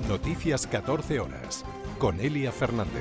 Noticias 14 horas, con Elia Fernández.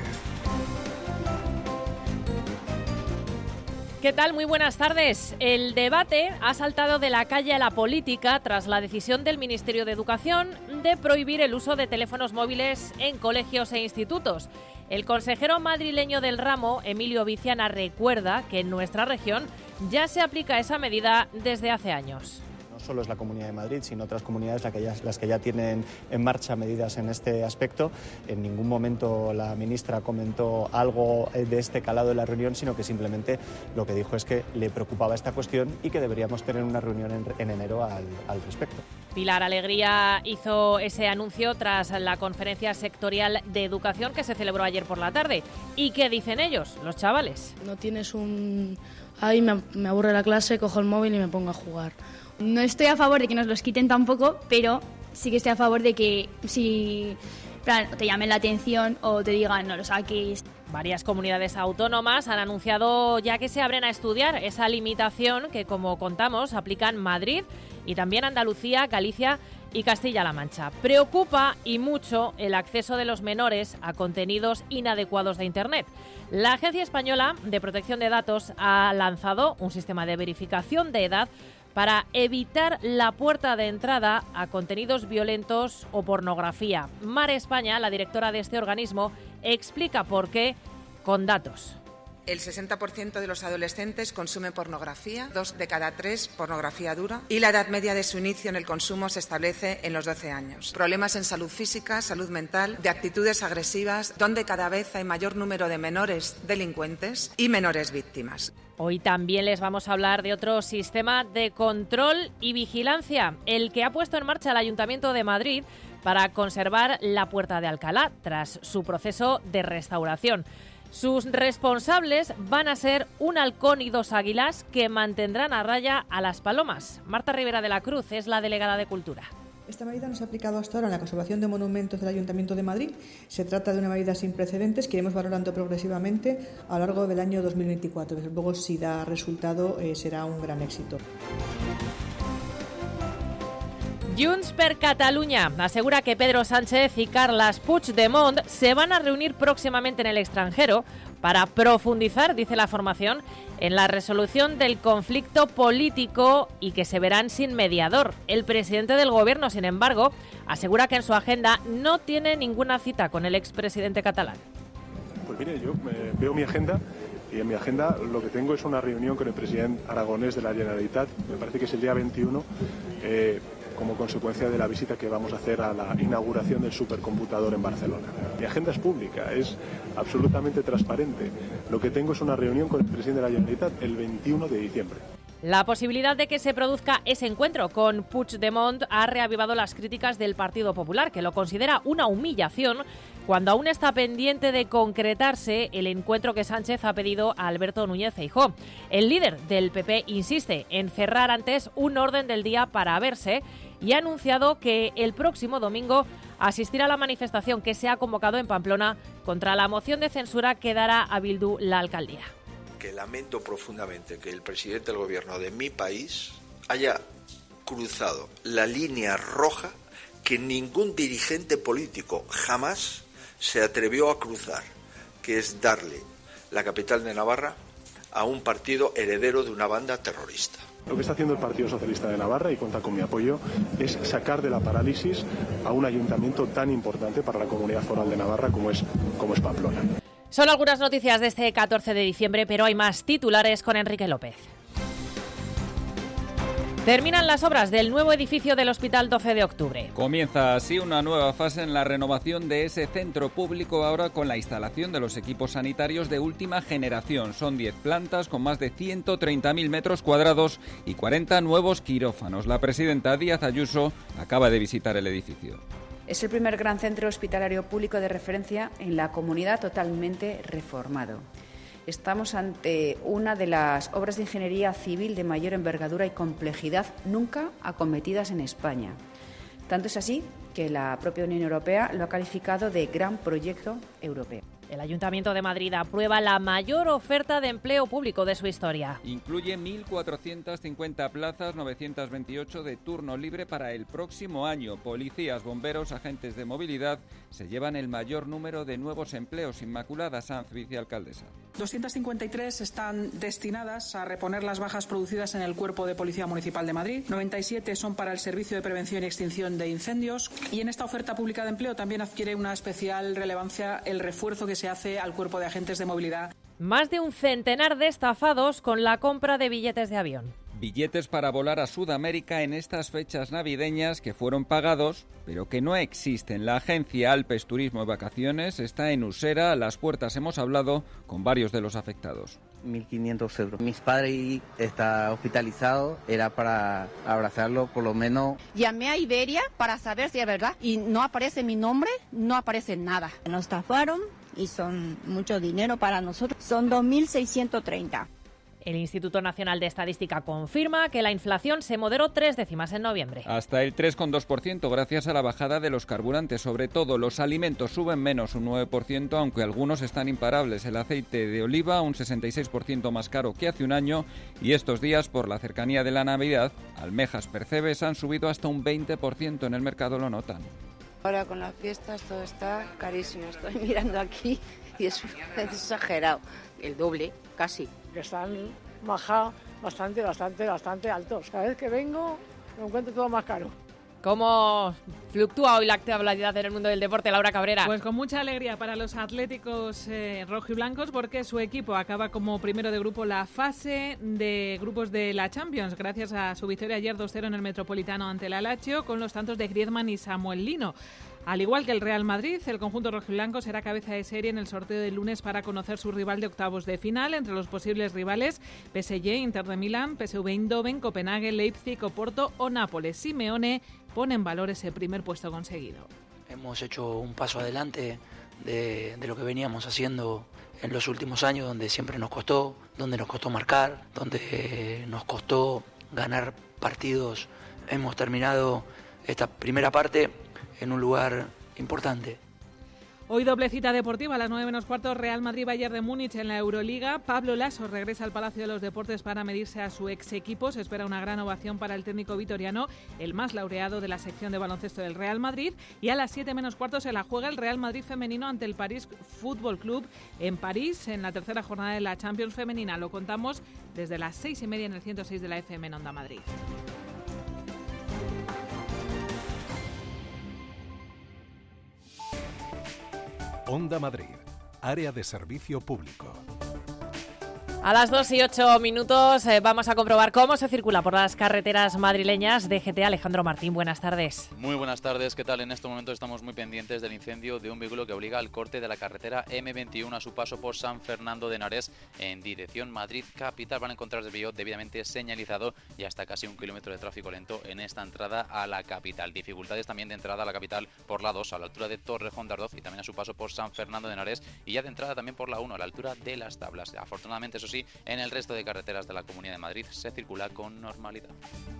¿Qué tal? Muy buenas tardes. El debate ha saltado de la calle a la política tras la decisión del Ministerio de Educación de prohibir el uso de teléfonos móviles en colegios e institutos. El consejero madrileño del ramo, Emilio Viciana, recuerda que en nuestra región ya se aplica esa medida desde hace años. No solo es la Comunidad de Madrid, sino otras comunidades las que ya tienen en marcha medidas en este aspecto. En ningún momento la ministra comentó algo de este calado en la reunión, sino que simplemente lo que dijo es que le preocupaba esta cuestión y que deberíamos tener una reunión en enero al respecto. Pilar Alegría hizo ese anuncio tras la conferencia sectorial de educación que se celebró ayer por la tarde. ¿Y qué dicen ellos, los chavales? No tienes un... Ay, me aburre la clase, cojo el móvil y me pongo a jugar. No estoy a favor de que nos los quiten tampoco, pero sí que estoy a favor de que si te llamen la atención o te digan no lo saques. Varias comunidades autónomas han anunciado ya que se abren a estudiar esa limitación que, como contamos, aplican Madrid y también Andalucía, Galicia y Castilla-La Mancha. Preocupa y mucho el acceso de los menores a contenidos inadecuados de Internet. La Agencia Española de Protección de Datos ha lanzado un sistema de verificación de edad para evitar la puerta de entrada a contenidos violentos o pornografía. Mar España, la directora de este organismo, explica por qué con datos. El 60% de los adolescentes consume pornografía, 2 de cada 3 pornografía dura, y la edad media de su inicio en el consumo se establece en los 12 años. Problemas en salud física, salud mental, de actitudes agresivas, donde cada vez hay mayor número de menores delincuentes y menores víctimas. Hoy también les vamos a hablar de otro sistema de control y vigilancia, el que ha puesto en marcha el Ayuntamiento de Madrid para conservar la Puerta de Alcalá tras su proceso de restauración. Sus responsables van a ser un halcón y 2 águilas que mantendrán a raya a las palomas. Marta Rivera de la Cruz es la delegada de Cultura. Esta medida no se ha aplicado hasta ahora en la conservación de monumentos del Ayuntamiento de Madrid. Se trata de una medida sin precedentes que iremos valorando progresivamente a lo largo del año 2024. Desde luego, si da resultado, será un gran éxito. Junts per Catalunya asegura que Pedro Sánchez y Carles Puigdemont se van a reunir próximamente en el extranjero para profundizar, dice la formación, en la resolución del conflicto político y que se verán sin mediador. El presidente del Gobierno, sin embargo, asegura que en su agenda no tiene ninguna cita con el expresidente catalán. Pues mire, yo veo mi agenda y en mi agenda lo que tengo es una reunión con el presidente aragonés de la Generalitat, me parece que es el día 21, como consecuencia de la visita que vamos a hacer a la inauguración del supercomputador en Barcelona. Mi agenda es pública, es absolutamente transparente. Lo que tengo es una reunión con el presidente de la Generalitat el 21 de diciembre. La posibilidad de que se produzca ese encuentro con Puigdemont ha reavivado las críticas del Partido Popular, que lo considera una humillación cuando aún está pendiente de concretarse el encuentro que Sánchez ha pedido a Alberto Núñez Feijóo. El líder del PP insiste en cerrar antes un orden del día para verse y ha anunciado que el próximo domingo asistirá a la manifestación que se ha convocado en Pamplona contra la moción de censura que dará a Bildu la alcaldía. Que lamento profundamente que el presidente del gobierno de mi país haya cruzado la línea roja que ningún dirigente político jamás se atrevió a cruzar, que es darle la capital de Navarra a un partido heredero de una banda terrorista. Lo que está haciendo el Partido Socialista de Navarra, y cuenta con mi apoyo, es sacar de la parálisis a un ayuntamiento tan importante para la comunidad foral de Navarra como es Pamplona. Son algunas noticias de este 14 de diciembre, pero hay más titulares con Enrique López. Terminan las obras del nuevo edificio del Hospital 12 de Octubre. Comienza así una nueva fase en la renovación de ese centro público, ahora con la instalación de los equipos sanitarios de última generación. Son 10 plantas con más de 130.000 metros cuadrados y 40 nuevos quirófanos. La presidenta Díaz Ayuso acaba de visitar el edificio. Es el primer gran centro hospitalario público de referencia en la comunidad totalmente reformado. Estamos ante una de las obras de ingeniería civil de mayor envergadura y complejidad nunca acometidas en España. Tanto es así que la propia Unión Europea lo ha calificado de gran proyecto europeo. El Ayuntamiento de Madrid aprueba la mayor oferta de empleo público de su historia. Incluye 1.450 plazas, 928 de turno libre para el próximo año. Policías, bomberos, agentes de movilidad se llevan el mayor número de nuevos empleos. Inmaculada Sanz, vicealcaldesa. 253 están destinadas a reponer las bajas producidas en el Cuerpo de Policía Municipal de Madrid. 97 son para el Servicio de Prevención y Extinción de Incendios. Y en esta oferta pública de empleo también adquiere una especial relevancia el refuerzo que se hace al Cuerpo de Agentes de Movilidad. Más de un centenar de estafados con la compra de billetes de avión. Billetes para volar a Sudamérica en estas fechas navideñas que fueron pagados, pero que no existen. La agencia Alpes Turismo y Vacaciones está en Usera. A las puertas hemos hablado con varios de los afectados. 1.500 euros. Mis padres está hospitalizado, era para abrazarlo por lo menos. Llamé a Iberia para saber si es verdad y no aparece mi nombre, no aparece nada. Nos estafaron y son mucho dinero para nosotros, son 2.630. El Instituto Nacional de Estadística confirma que la inflación se moderó 3 décimas en noviembre. Hasta el 3,2% gracias a la bajada de los carburantes. Sobre todo los alimentos suben menos un 9%, aunque algunos están imparables. El aceite de oliva un 66% más caro que hace un año y estos días, por la cercanía de la Navidad, almejas percebes han subido hasta un 20%. En el mercado lo notan. Ahora con las fiestas todo está carísimo. Estoy mirando aquí y es exagerado. El doble, casi. Que están bastante altos. Cada vez que vengo me encuentro todo más caro. ¿Cómo fluctúa hoy la actualidad en el mundo del deporte, Laura Cabrera? Pues con mucha alegría para los atléticos rojiblancos, porque su equipo acaba como primero de grupo la fase de grupos de la Champions, gracias a su victoria ayer 2-0 en el Metropolitano ante el Lazio, con los tantos de Griezmann y Samuel Lino. Al igual que el Real Madrid, el conjunto rojiblanco será cabeza de serie en el sorteo del lunes para conocer su rival de octavos de final. Entre los posibles rivales, PSG, Inter de Milán, PSV Eindhoven, Copenhague, Leipzig, Oporto o Nápoles. Simeone pone en valor ese primer puesto conseguido. Hemos hecho un paso adelante de lo que veníamos haciendo en los últimos años, donde siempre nos costó marcar, donde nos costó ganar partidos. Hemos terminado esta primera parte en un lugar importante. Hoy doble cita deportiva a las 9:15, Real Madrid-Bayern de Múnich en la Euroliga. Pablo Laso regresa al Palacio de los Deportes para medirse a su ex equipo. Se espera una gran ovación para el técnico vitoriano, el más laureado de la sección de baloncesto del Real Madrid. Y a las 7:15 se la juega el Real Madrid femenino ante el París Fútbol Club en París, en la tercera jornada de la Champions femenina. Lo contamos desde las 6:30 en el 106 de la FM en Onda Madrid. Onda Madrid, área de servicio público. A las 2:08 vamos a comprobar cómo se circula por las carreteras madrileñas. DGT, Alejandro Martín, buenas tardes. Muy buenas tardes, ¿qué tal? En este momento estamos muy pendientes del incendio de un vehículo que obliga al corte de la carretera M21 a su paso por San Fernando de Henares en dirección Madrid capital. Van a encontrar desvío debidamente señalizado y hasta casi 1 kilómetro de tráfico lento en esta entrada a la capital. Dificultades también de entrada a la capital por la 2 a la altura de Torrejón de Ardoz y también a su paso por San Fernando de Henares, y ya de entrada también por la 1 a la altura de Las Tablas. Afortunadamente, eso sí, en el resto de carreteras de la Comunidad de Madrid se circula con normalidad.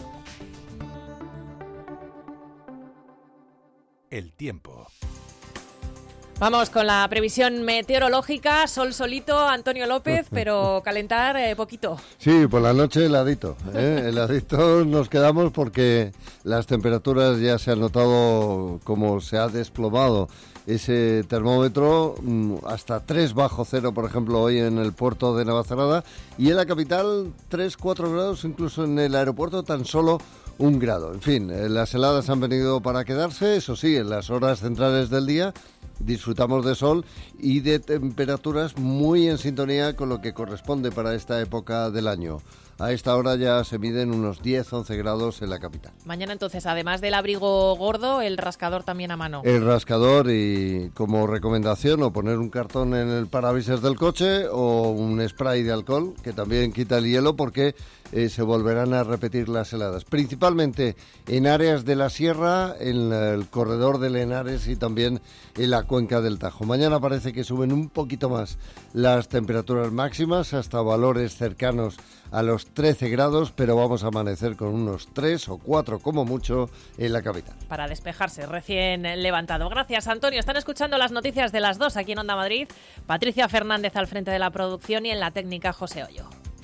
El tiempo. Vamos con la previsión meteorológica. Sol solito, Antonio López, pero calentar poquito. Sí, por la noche heladito. Heladito nos quedamos porque las temperaturas ya se han notado como se ha desplomado ese termómetro, hasta 3 bajo cero, por ejemplo, hoy en el puerto de Navacerrada, y en la capital 3-4 grados, incluso en el aeropuerto tan solo 1 grado. En fin, las heladas han venido para quedarse, eso sí, en las horas centrales del día disfrutamos de sol y de temperaturas muy en sintonía con lo que corresponde para esta época del año. A esta hora ya se miden unos 10-11 grados en la capital. Mañana entonces, además del abrigo gordo, el rascador también a mano. El rascador, y como recomendación, o poner un cartón en el parabrisas del coche o un spray de alcohol que también quita el hielo, porque se volverán a repetir las heladas. Principalmente en áreas de la sierra, en el corredor de Henares y también en la cuenca del Tajo. Mañana parece que suben un poquito más las temperaturas máximas hasta valores cercanos a los 13 grados, pero vamos a amanecer con unos 3 o 4 como mucho en la capital. Para despejarse, recién levantado. Gracias, Antonio. Están escuchando las noticias de las 2 aquí en Onda Madrid. Patricia Fernández al frente de la producción y en la técnica José Hoyo.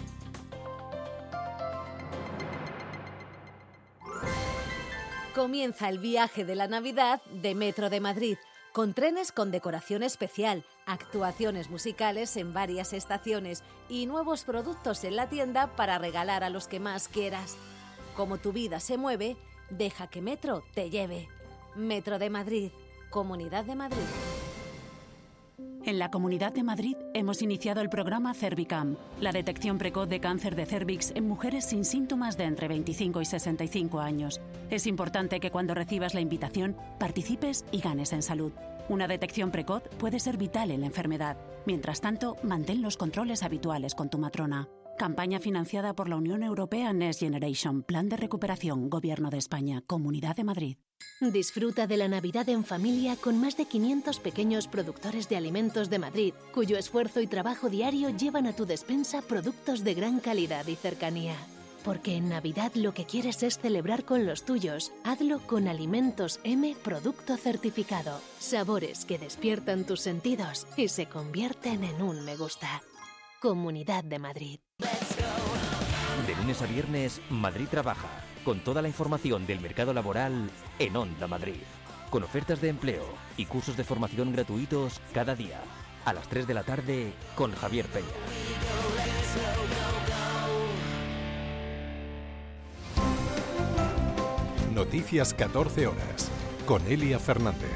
Comienza el viaje de la Navidad de Metro de Madrid, con trenes con decoración especial, actuaciones musicales en varias estaciones y nuevos productos en la tienda para regalar a los que más quieras. Como tu vida se mueve, deja que Metro te lleve. Metro de Madrid, Comunidad de Madrid. En la Comunidad de Madrid hemos iniciado el programa Cervicam, la detección precoz de cáncer de cérvix en mujeres sin síntomas de entre 25 y 65 años. Es importante que cuando recibas la invitación participes y ganes en salud. Una detección precoz puede ser vital en la enfermedad. Mientras tanto, mantén los controles habituales con tu matrona. Campaña financiada por la Unión Europea Next Generation, Plan de Recuperación, Gobierno de España, Comunidad de Madrid. Disfruta de la Navidad en familia con más de 500 pequeños productores de alimentos de Madrid, cuyo esfuerzo y trabajo diario llevan a tu despensa productos de gran calidad y cercanía. Porque en Navidad lo que quieres es celebrar con los tuyos. Hazlo con Alimentos M Producto Certificado. Sabores que despiertan tus sentidos y se convierten en un me gusta. Comunidad de Madrid. De lunes a viernes, Madrid Trabaja, con toda la información del mercado laboral en Onda Madrid. Con ofertas de empleo y cursos de formación gratuitos cada día. A las 3 de la tarde con Javier Peña. Noticias 14 horas, con Elia Fernández.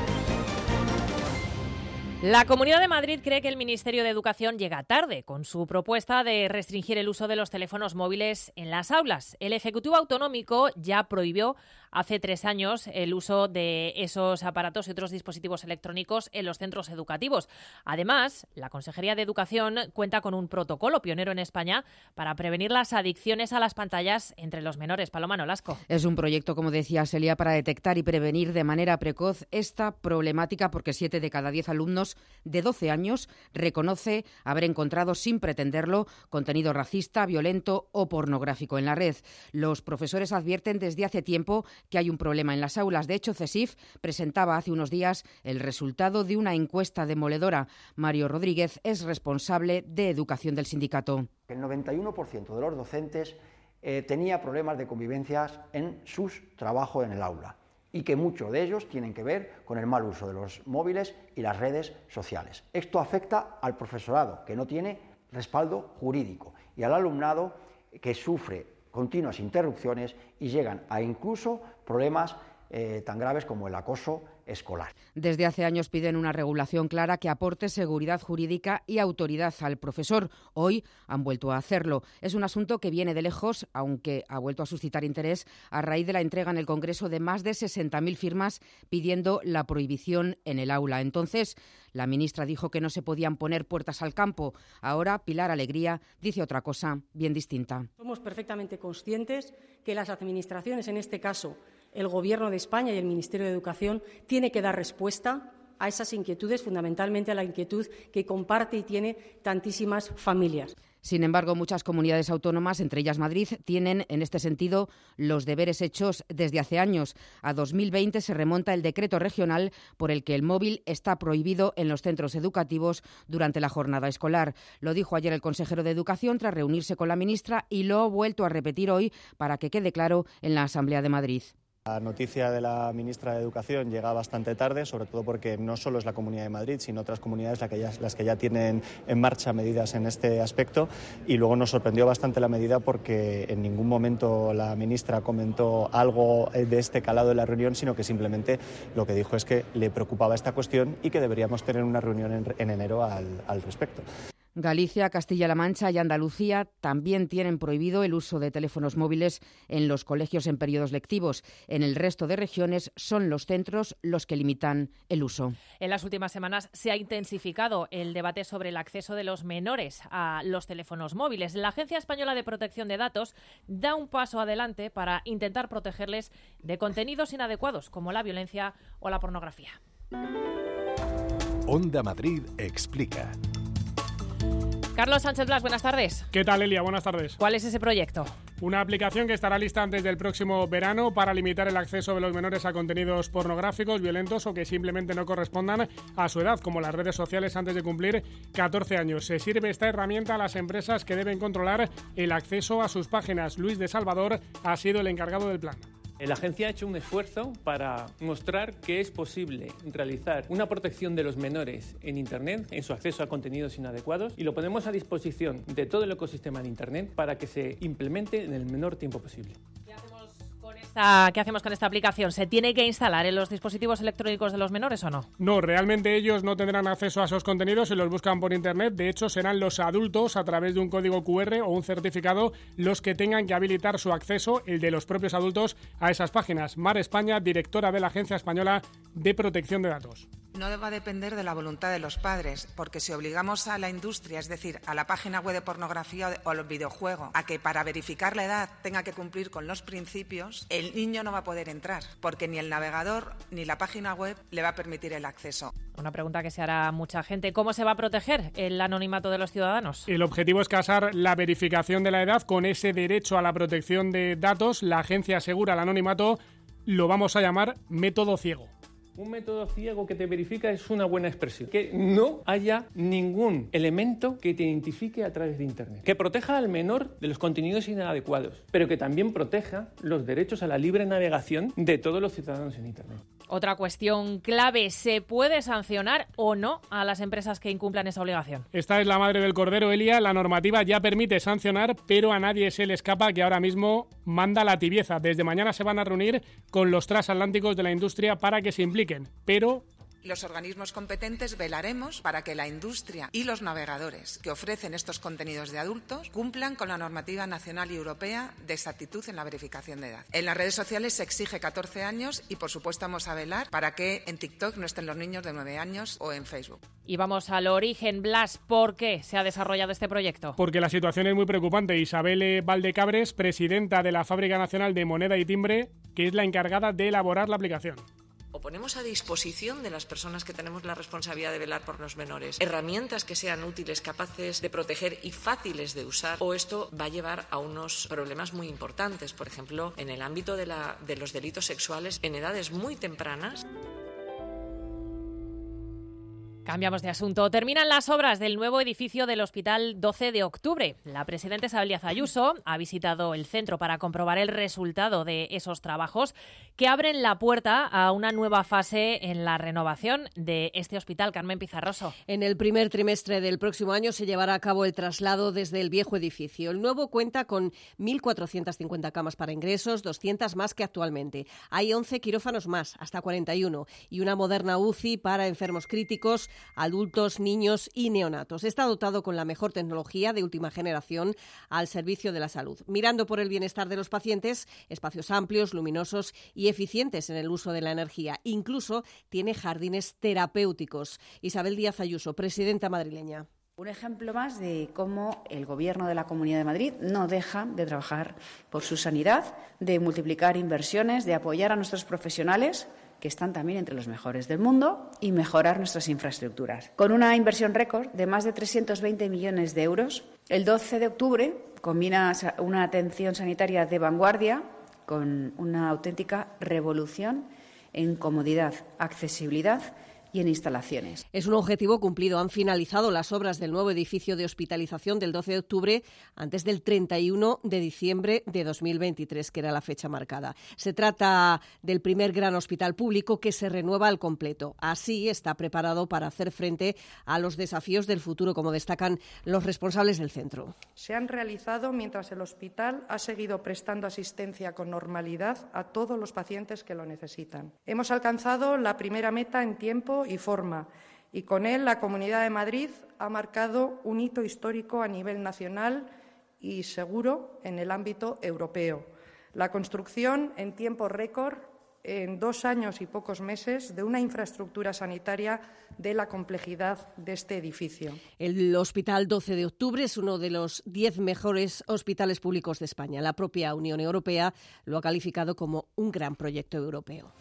La Comunidad de Madrid cree que el Ministerio de Educación llega tarde con su propuesta de restringir el uso de los teléfonos móviles en las aulas. El Ejecutivo Autonómico ya prohibió hace 3 años el uso de esos aparatos y otros dispositivos electrónicos en los centros educativos. Además, la Consejería de Educación cuenta con un protocolo pionero en España para prevenir las adicciones a las pantallas entre los menores. Paloma Nolasco. Es un proyecto, como decía Celia, para detectar y prevenir de manera precoz esta problemática, porque 7 de cada 10 alumnos de 12 años reconoce haber encontrado, sin pretenderlo, contenido racista, violento o pornográfico en la red. Los profesores advierten desde hace tiempo que hay un problema en las aulas. De hecho, CESIF presentaba hace unos días el resultado de una encuesta demoledora. Mario Rodríguez es responsable de educación del sindicato. El 91% de los docentes tenía problemas de convivencia en su trabajo en el aula, y que muchos de ellos tienen que ver con el mal uso de los móviles y las redes sociales. Esto afecta al profesorado, que no tiene respaldo jurídico, y al alumnado, que sufre continuas interrupciones y llegan a incluso problemas tan graves como el acoso escolar. Desde hace años piden una regulación clara que aporte seguridad jurídica y autoridad al profesor. Hoy han vuelto a hacerlo. Es un asunto que viene de lejos, aunque ha vuelto a suscitar interés a raíz de la entrega en el Congreso de más de 60.000 firmas pidiendo la prohibición en el aula. Entonces, la ministra dijo que no se podían poner puertas al campo. Ahora, Pilar Alegría dice otra cosa bien distinta. Somos perfectamente conscientes que las administraciones, en este caso el Gobierno de España y el Ministerio de Educación, tiene que dar respuesta a esas inquietudes, fundamentalmente a la inquietud que comparte y tiene tantísimas familias. Sin embargo, muchas comunidades autónomas, entre ellas Madrid, tienen en este sentido los deberes hechos desde hace años. A 2020 se remonta el decreto regional por el que el móvil está prohibido en los centros educativos durante la jornada escolar. Lo dijo ayer el consejero de Educación tras reunirse con la ministra y lo ha vuelto a repetir hoy para que quede claro en la Asamblea de Madrid. La noticia de la ministra de Educación llega bastante tarde, sobre todo porque no solo es la Comunidad de Madrid, sino otras comunidades las que ya tienen en marcha medidas en este aspecto. Y luego nos sorprendió bastante la medida porque en ningún momento la ministra comentó algo de este calado en la reunión, sino que simplemente lo que dijo es que le preocupaba esta cuestión y que deberíamos tener una reunión en enero al respecto. Galicia, Castilla-La Mancha y Andalucía también tienen prohibido el uso de teléfonos móviles en los colegios en periodos lectivos. En el resto de regiones son los centros los que limitan el uso. En las últimas semanas se ha intensificado el debate sobre el acceso de los menores a los teléfonos móviles. La Agencia Española de Protección de Datos da un paso adelante para intentar protegerles de contenidos inadecuados como la violencia o la pornografía. Onda Madrid explica. Carlos Sánchez Blas, buenas tardes. ¿Qué tal, Elia? Buenas tardes. ¿Cuál es ese proyecto? Una aplicación que estará lista antes del próximo verano para limitar el acceso de los menores a contenidos pornográficos, violentos o que simplemente no correspondan a su edad, como las redes sociales antes de cumplir 14 años. Se sirve esta herramienta a las empresas que deben controlar el acceso a sus páginas. Luis de Salvador ha sido el encargado del plan. La agencia ha hecho un esfuerzo para mostrar que es posible realizar una protección de los menores en Internet, en su acceso a contenidos inadecuados, y lo ponemos a disposición de todo el ecosistema de Internet para que se implemente en el menor tiempo posible. ¿Qué hacemos con esta aplicación? ¿Se tiene que instalar en los dispositivos electrónicos de los menores o no? No, realmente ellos no tendrán acceso a esos contenidos si los buscan por Internet. De hecho, serán los adultos, a través de un código QR o un certificado, los que tengan que habilitar su acceso, el de los propios adultos, a esas páginas. Mar España, directora de la Agencia Española de Protección de Datos. No va a depender de la voluntad de los padres, porque si obligamos a la industria, es decir, a la página web de pornografía o al videojuego, a que para verificar la edad tenga que cumplir con los principios, el niño no va a poder entrar, porque ni el navegador ni la página web le va a permitir el acceso. Una pregunta que se hará mucha gente. ¿Cómo se va a proteger el anonimato de los ciudadanos? El objetivo es casar la verificación de la edad con ese derecho a la protección de datos. La agencia asegura el anonimato, lo vamos a llamar método ciego. Un método ciego que te verifica es una buena expresión. Que no haya ningún elemento que te identifique a través de Internet. Que proteja al menor de los contenidos inadecuados, pero que también proteja los derechos a la libre navegación de todos los ciudadanos en Internet. Otra cuestión clave, ¿se puede sancionar o no a las empresas que incumplan esa obligación? Esta es la madre del cordero, Elia. La normativa ya permite sancionar, pero a nadie se le escapa que ahora mismo manda la tibieza. Desde mañana se van a reunir con los transatlánticos de la industria para que se impliquen, pero Los organismos competentes velaremos para que la industria y los navegadores que ofrecen estos contenidos de adultos cumplan con la normativa nacional y europea de exactitud en la verificación de edad. En las redes sociales se exige 14 años y, por supuesto, vamos a velar para que en TikTok no estén los niños de 9 años o en Facebook. Y vamos al origen, Blas. ¿Por qué se ha desarrollado este proyecto? Porque la situación es muy preocupante. Isabel Valdecabres, presidenta de la Fábrica Nacional de Moneda y Timbre, que es la encargada de elaborar la aplicación. O ponemos a disposición de las personas que tenemos la responsabilidad de velar por los menores herramientas que sean útiles, capaces de proteger y fáciles de usar, o esto va a llevar a unos problemas muy importantes, por ejemplo, en el ámbito de los delitos sexuales en edades muy tempranas. Cambiamos de asunto. Terminan las obras del nuevo edificio del Hospital 12 de Octubre. La presidenta Isabel Díaz Ayuso ha visitado el centro para comprobar el resultado de esos trabajos que abren la puerta a una nueva fase en la renovación de este hospital. Carmen Pizarroso. En el primer trimestre del próximo año se llevará a cabo el traslado desde el viejo edificio. El nuevo cuenta con 1.450 camas para ingresos, 200 más que actualmente. Hay 11 quirófanos más, hasta 41, y una moderna UCI para enfermos críticos, adultos, niños y neonatos. Está dotado con la mejor tecnología de última generación al servicio de la salud, mirando por el bienestar de los pacientes, espacios amplios, luminosos y eficientes en el uso de la energía. Incluso tiene jardines terapéuticos. Isabel Díaz Ayuso, presidenta madrileña. Un ejemplo más de cómo el Gobierno de la Comunidad de Madrid no deja de trabajar por su sanidad, de multiplicar inversiones, de apoyar a nuestros profesionales, que están también entre los mejores del mundo, y mejorar nuestras infraestructuras. Con una inversión récord de más de 320 millones de euros, el 12 de octubre combina una atención sanitaria de vanguardia con una auténtica revolución en comodidad, accesibilidad y en instalaciones. Es un objetivo cumplido. Han finalizado las obras del nuevo edificio de hospitalización del 12 de octubre antes del 31 de diciembre de 2023, que era la fecha marcada. Se trata del primer gran hospital público que se renueva al completo. Así está preparado para hacer frente a los desafíos del futuro, como destacan los responsables del centro. Se han realizado mientras el hospital ha seguido prestando asistencia con normalidad a todos los pacientes que lo necesitan. Hemos alcanzado la primera meta en tiempo y forma, y con él la Comunidad de Madrid ha marcado un hito histórico a nivel nacional y seguro en el ámbito europeo. La construcción en tiempo récord, en 2 años y pocos meses, de una infraestructura sanitaria de la complejidad de este edificio. El Hospital 12 de Octubre es uno de los 10 mejores hospitales públicos de España. La propia Unión Europea lo ha calificado como un gran proyecto europeo.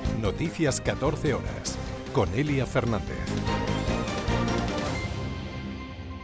Noticias 14 horas, con Elia Fernández.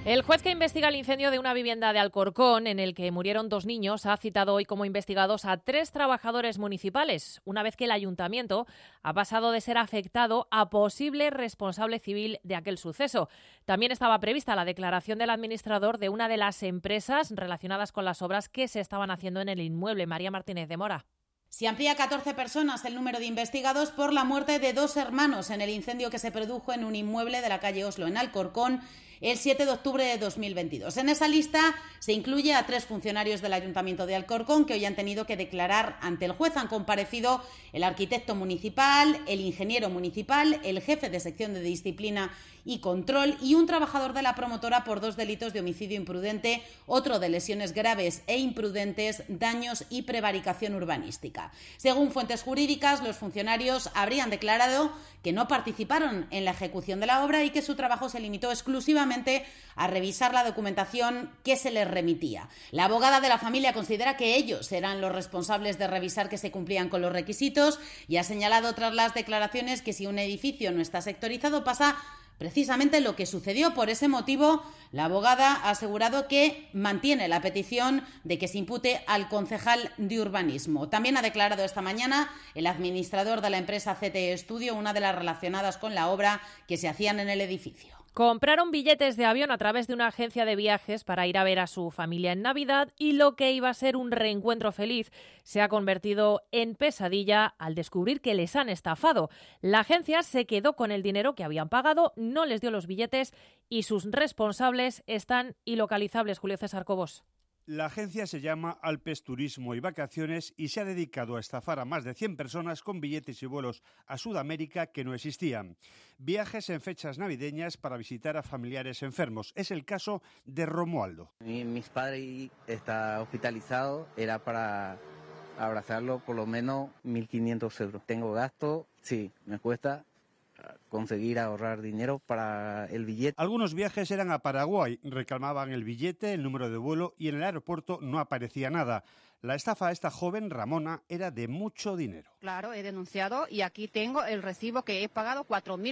El juez que investiga el incendio de una vivienda de Alcorcón, en el que murieron 2 niños, ha citado hoy como investigados a 3 trabajadores municipales, una vez que el ayuntamiento ha pasado de ser afectado a posible responsable civil de aquel suceso. También estaba prevista la declaración del administrador de una de las empresas relacionadas con las obras que se estaban haciendo en el inmueble. María Martínez de Mora. Se amplía a 14 personas el número de investigados por la muerte de 2 hermanos en el incendio que se produjo en un inmueble de la calle Oslo, en Alcorcón, el 7 de octubre de 2022. En esa lista se incluye a 3 funcionarios del Ayuntamiento de Alcorcón que hoy han tenido que declarar ante el juez. Han comparecido el arquitecto municipal, el ingeniero municipal, el jefe de sección de disciplina y control y un trabajador de la promotora por 2 delitos de homicidio imprudente, otro de lesiones graves e imprudentes, daños y prevaricación urbanística. Según fuentes jurídicas, los funcionarios habrían declarado que no participaron en la ejecución de la obra y que su trabajo se limitó exclusivamente a revisar la documentación que se les remitía. La abogada de la familia considera que ellos eran los responsables de revisar que se cumplían con los requisitos y ha señalado tras las declaraciones que si un edificio no está sectorizado pasa precisamente lo que sucedió. Por ese motivo, la abogada ha asegurado que mantiene la petición de que se impute al concejal de urbanismo. También ha declarado esta mañana el administrador de la empresa CTE Studio, una de las relacionadas con la obra que se hacían en el edificio. Compraron billetes de avión a través de una agencia de viajes para ir a ver a su familia en Navidad y lo que iba a ser un reencuentro feliz se ha convertido en pesadilla al descubrir que les han estafado. La agencia se quedó con el dinero que habían pagado, no les dio los billetes y sus responsables están ilocalizables. Julio César Cobos. La agencia se llama Alpes Turismo y Vacaciones y se ha dedicado a estafar a más de 100 personas con billetes y vuelos a Sudamérica que no existían. Viajes en fechas navideñas para visitar a familiares enfermos. Es el caso de Romualdo. Mis padres está hospitalizado, era para abrazarlo por lo menos 1.500 euros. Tengo gasto, sí, me cuesta conseguir ahorrar dinero para el billete. Algunos viajes eran a Paraguay, reclamaban el billete, el número de vuelo y en el aeropuerto no aparecía nada. La estafa a esta joven, Ramona, era de mucho dinero. Claro, he denunciado y aquí tengo el recibo que he pagado,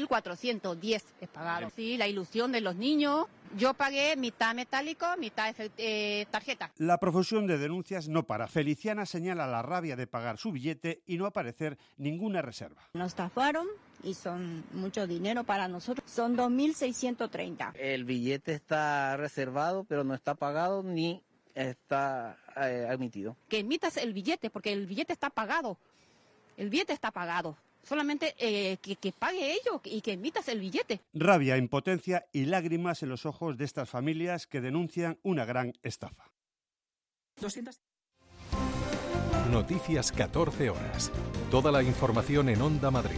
4.410 he pagado. Sí, la ilusión de los niños. Yo pagué mitad metálico, mitad tarjeta. La profusión de denuncias no para. Feliciana señala la rabia de pagar su billete y no aparecer ninguna reserva. Nos estafaron y son mucho dinero para nosotros. Son 2.630. El billete está reservado, pero no está pagado ni está admitido. Que emitas el billete, porque el billete está pagado. El billete está pagado. Solamente que pague ello y que emitas el billete. Rabia, impotencia y lágrimas en los ojos de estas familias que denuncian una gran estafa. Noticias 14 horas. Toda la información en Onda Madrid.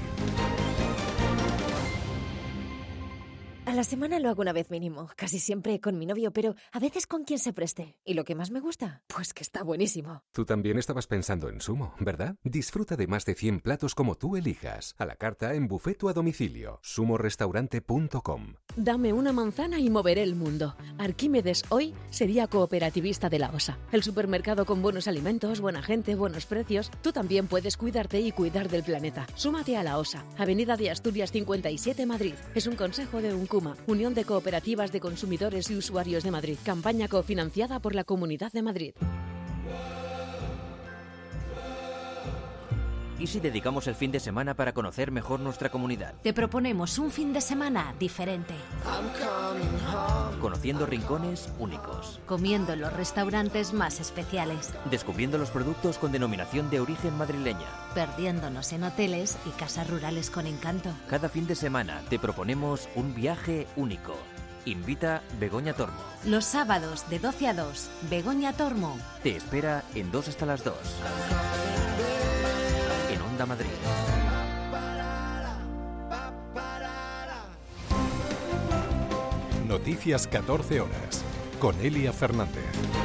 A la semana lo hago una vez mínimo, casi siempre con mi novio, pero a veces con quien se preste. ¿Y lo que más me gusta? Pues que está buenísimo. Tú también estabas pensando en Sumo, ¿verdad? Disfruta de más de 100 platos como tú elijas, a la carta, en buffet o a domicilio. sumorestaurante.com. Dame una manzana y moveré el mundo. Arquímedes hoy sería cooperativista de la OSA. El supermercado con buenos alimentos, buena gente, buenos precios. Tú también puedes cuidarte y cuidar del planeta. Súmate a la OSA, Avenida de Asturias 57, Madrid. Es un consejo de UNCUMA, Unión de Cooperativas de Consumidores y Usuarios de Madrid. Campaña cofinanciada por la Comunidad de Madrid. ¿Y si dedicamos el fin de semana para conocer mejor nuestra comunidad? Te proponemos un fin de semana diferente. Conociendo rincones únicos. Comiendo en los restaurantes más especiales. Descubriendo los productos con denominación de origen madrileña. Perdiéndonos en hoteles y casas rurales con encanto. Cada fin de semana te proponemos un viaje único. Invita Begoña Tormo. Los sábados de 12 a 2, Begoña Tormo. Te espera en 2 hasta las 2. En Onda Madrid. Noticias 14 horas. Con Elia Fernández.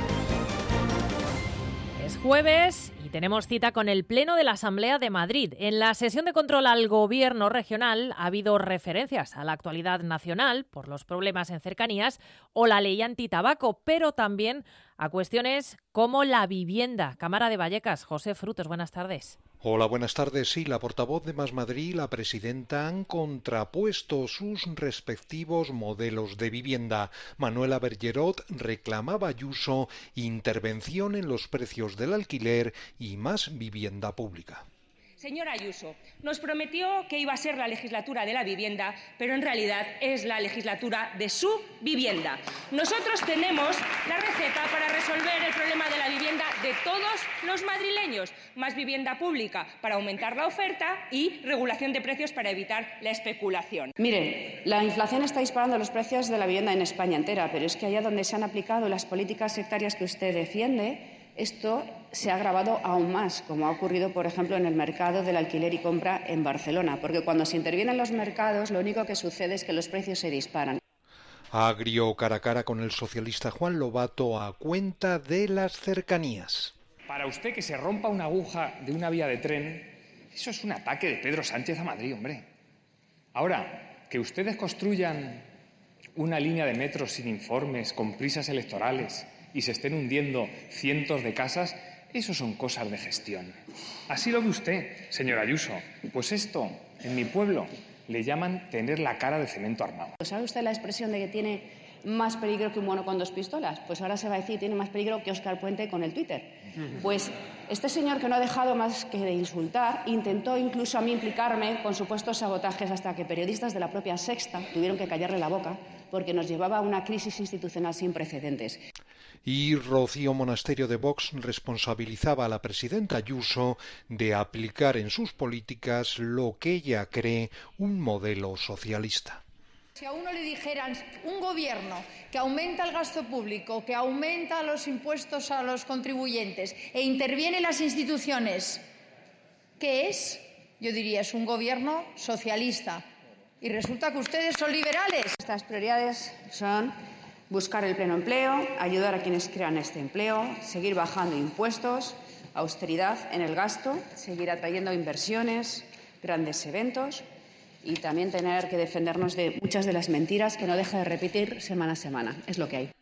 Es jueves y tenemos cita con el Pleno de la Asamblea de Madrid. En la sesión de control al Gobierno regional ha habido referencias a la actualidad nacional por los problemas en cercanías o la ley antitabaco, pero también a cuestiones como la vivienda. Cámara de Vallecas, José Frutos, buenas tardes. Hola, buenas tardes. Sí, la portavoz de Más Madrid y la presidenta han contrapuesto sus respectivos modelos de vivienda. Manuela Bergerot reclamaba a Ayuso intervención en los precios del alquiler y más vivienda pública. Señora Ayuso, nos prometió que iba a ser la legislatura de la vivienda, pero en realidad es la legislatura de su vivienda. Nosotros tenemos la receta para resolver el problema de la vivienda de todos los madrileños. Más vivienda pública para aumentar la oferta y regulación de precios para evitar la especulación. Miren, la inflación está disparando los precios de la vivienda en España entera, pero es que allá donde se han aplicado las políticas sectarias que usted defiende, esto se ha agravado aún más, como ha ocurrido, por ejemplo, en el mercado del alquiler y compra en Barcelona, porque cuando se intervienen los mercados, lo único que sucede es que los precios se disparan. Agrio cara a cara con el socialista Juan Lobato a cuenta de las cercanías. Para usted, que se rompa una aguja de una vía de tren, eso es un ataque de Pedro Sánchez a Madrid, hombre. Ahora, que ustedes construyan una línea de metro sin informes, con prisas electorales, y se estén hundiendo cientos de casas, eso son cosas de gestión. Así lo ve usted, señora Ayuso. Pues esto, en mi pueblo, le llaman tener la cara de cemento armado. ¿Sabe usted la expresión de que tiene más peligro que un mono con dos pistolas? Pues ahora se va a decir tiene más peligro que Óscar Puente con el Twitter. Pues este señor, que no ha dejado más que de insultar, intentó incluso a mí implicarme con supuestos sabotajes, hasta que periodistas de la propia Sexta tuvieron que callarle la boca porque nos llevaba a una crisis institucional sin precedentes. Y Rocío Monasterio de Vox responsabilizaba a la presidenta Ayuso de aplicar en sus políticas lo que ella cree un modelo socialista. Si a uno le dijeran un gobierno que aumenta el gasto público, que aumenta los impuestos a los contribuyentes e interviene en las instituciones, ¿qué es? Yo diría, es un gobierno socialista. Y resulta que ustedes son liberales. Estas prioridades son buscar el pleno empleo, ayudar a quienes crean este empleo, seguir bajando impuestos, austeridad en el gasto, seguir atrayendo inversiones, grandes eventos y también tener que defendernos de muchas de las mentiras que no deja de repetir semana a semana. Es lo que hay.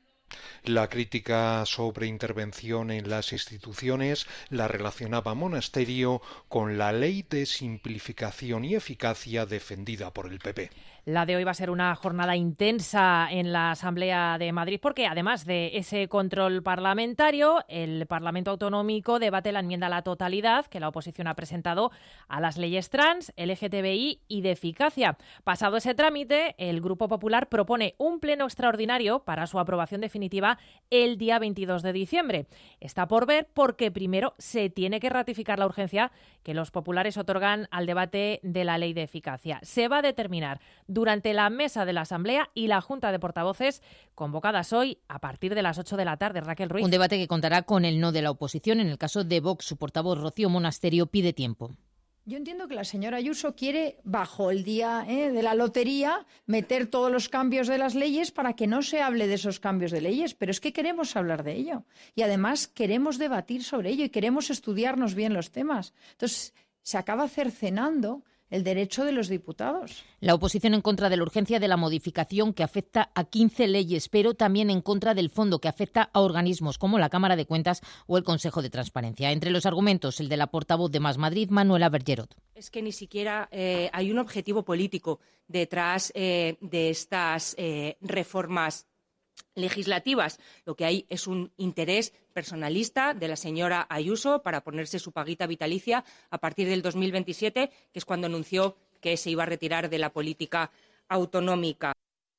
La crítica sobre intervención en las instituciones la relacionaba Monasterio con la ley de simplificación y eficacia defendida por el PP. La de hoy va a ser una jornada intensa en la Asamblea de Madrid porque, además de ese control parlamentario, el Parlamento Autonómico debate la enmienda a la totalidad que la oposición ha presentado a las leyes trans, LGTBI y de eficacia. Pasado ese trámite, el Grupo Popular propone un pleno extraordinario para su aprobación definitiva el día 22 de diciembre. Está por ver porque primero se tiene que ratificar la urgencia que los populares otorgan al debate de la ley de eficacia. Se va a determinar durante la mesa de la Asamblea y la Junta de Portavoces convocadas hoy a partir de las 8 de la tarde. Raquel Ruiz. Un debate que contará con el no de la oposición. En el caso de Vox, su portavoz Rocío Monasterio pide tiempo. Yo entiendo que la señora Ayuso quiere, bajo el día de la lotería, meter todos los cambios de las leyes para que no se hable de esos cambios de leyes, pero es que queremos hablar de ello. Y además queremos debatir sobre ello y queremos estudiarnos bien los temas. Entonces, se acaba cercenando el derecho de los diputados. La oposición en contra de la urgencia de la modificación que afecta a 15 leyes, pero también en contra del fondo que afecta a organismos como la Cámara de Cuentas o el Consejo de Transparencia. Entre los argumentos, el de la portavoz de Más Madrid, Manuela Bergerot. Es que ni siquiera hay un objetivo político detrás de estas reformas legislativas. Lo que hay es un interés personalista de la señora Ayuso para ponerse su paguita vitalicia a partir del 2027, que es cuando anunció que se iba a retirar de la política autonómica.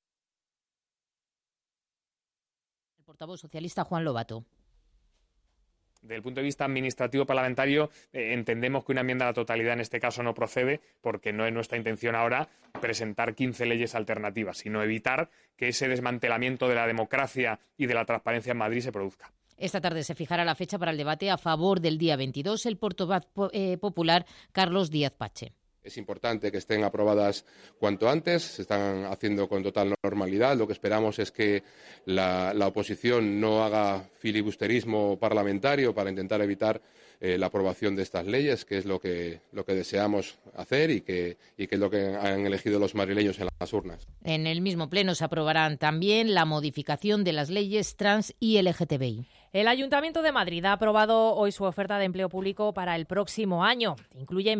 El portavoz socialista Juan Lobato. Desde el punto de vista administrativo parlamentario, entendemos que una enmienda a la totalidad en este caso no procede, porque no es nuestra intención ahora presentar 15 leyes alternativas, sino evitar que ese desmantelamiento de la democracia y de la transparencia en Madrid se produzca. Esta tarde se fijará la fecha para el debate a favor del día 22, el portavoz popular Carlos Díaz Pache. Es importante que estén aprobadas cuanto antes, se están haciendo con total normalidad. Lo que esperamos es que la oposición no haga filibusterismo parlamentario para intentar evitar la aprobación de estas leyes, que es lo que deseamos hacer y que es lo que han elegido los madrileños en las urnas. En el mismo pleno se aprobarán también la modificación de las leyes trans y LGTBI. El Ayuntamiento de Madrid ha aprobado hoy su oferta de empleo público para el próximo año. Incluye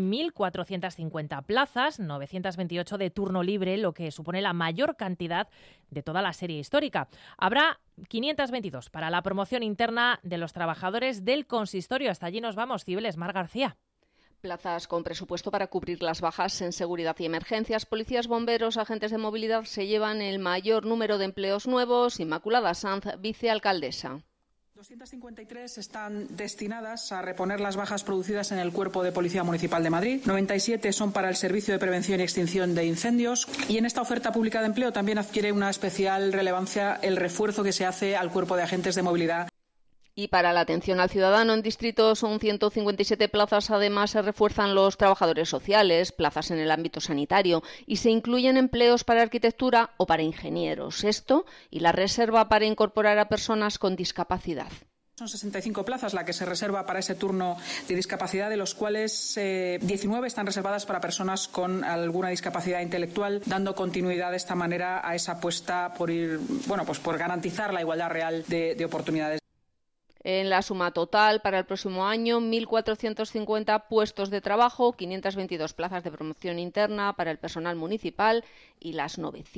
1.450 plazas, 928 de turno libre, lo que supone la mayor cantidad de toda la serie histórica. Habrá 522 para la promoción interna de los trabajadores del consistorio. Hasta allí nos vamos, Cibeles, Mar García. Plazas con presupuesto para cubrir las bajas en seguridad y emergencias. Policías, bomberos, agentes de movilidad se llevan el mayor número de empleos nuevos. Inmaculada Sanz, vicealcaldesa. 253 están destinadas a reponer las bajas producidas en el Cuerpo de Policía Municipal de Madrid. 97 son para el Servicio de Prevención y Extinción de Incendios. Y en esta oferta pública de empleo también adquiere una especial relevancia el refuerzo que se hace al Cuerpo de Agentes de Movilidad. Y para la atención al ciudadano en distrito son 157 plazas. Además, se refuerzan los trabajadores sociales, plazas en el ámbito sanitario y se incluyen empleos para arquitectura o para ingenieros. Esto y la reserva para incorporar a personas con discapacidad. Son 65 plazas la que se reserva para ese turno de discapacidad, de los cuales 19 están reservadas para personas con alguna discapacidad intelectual, dando continuidad de esta manera a esa apuesta por por garantizar la igualdad real de oportunidades. En la suma total para el próximo año, 1.450 puestos de trabajo, 522 plazas de promoción interna para el personal municipal y las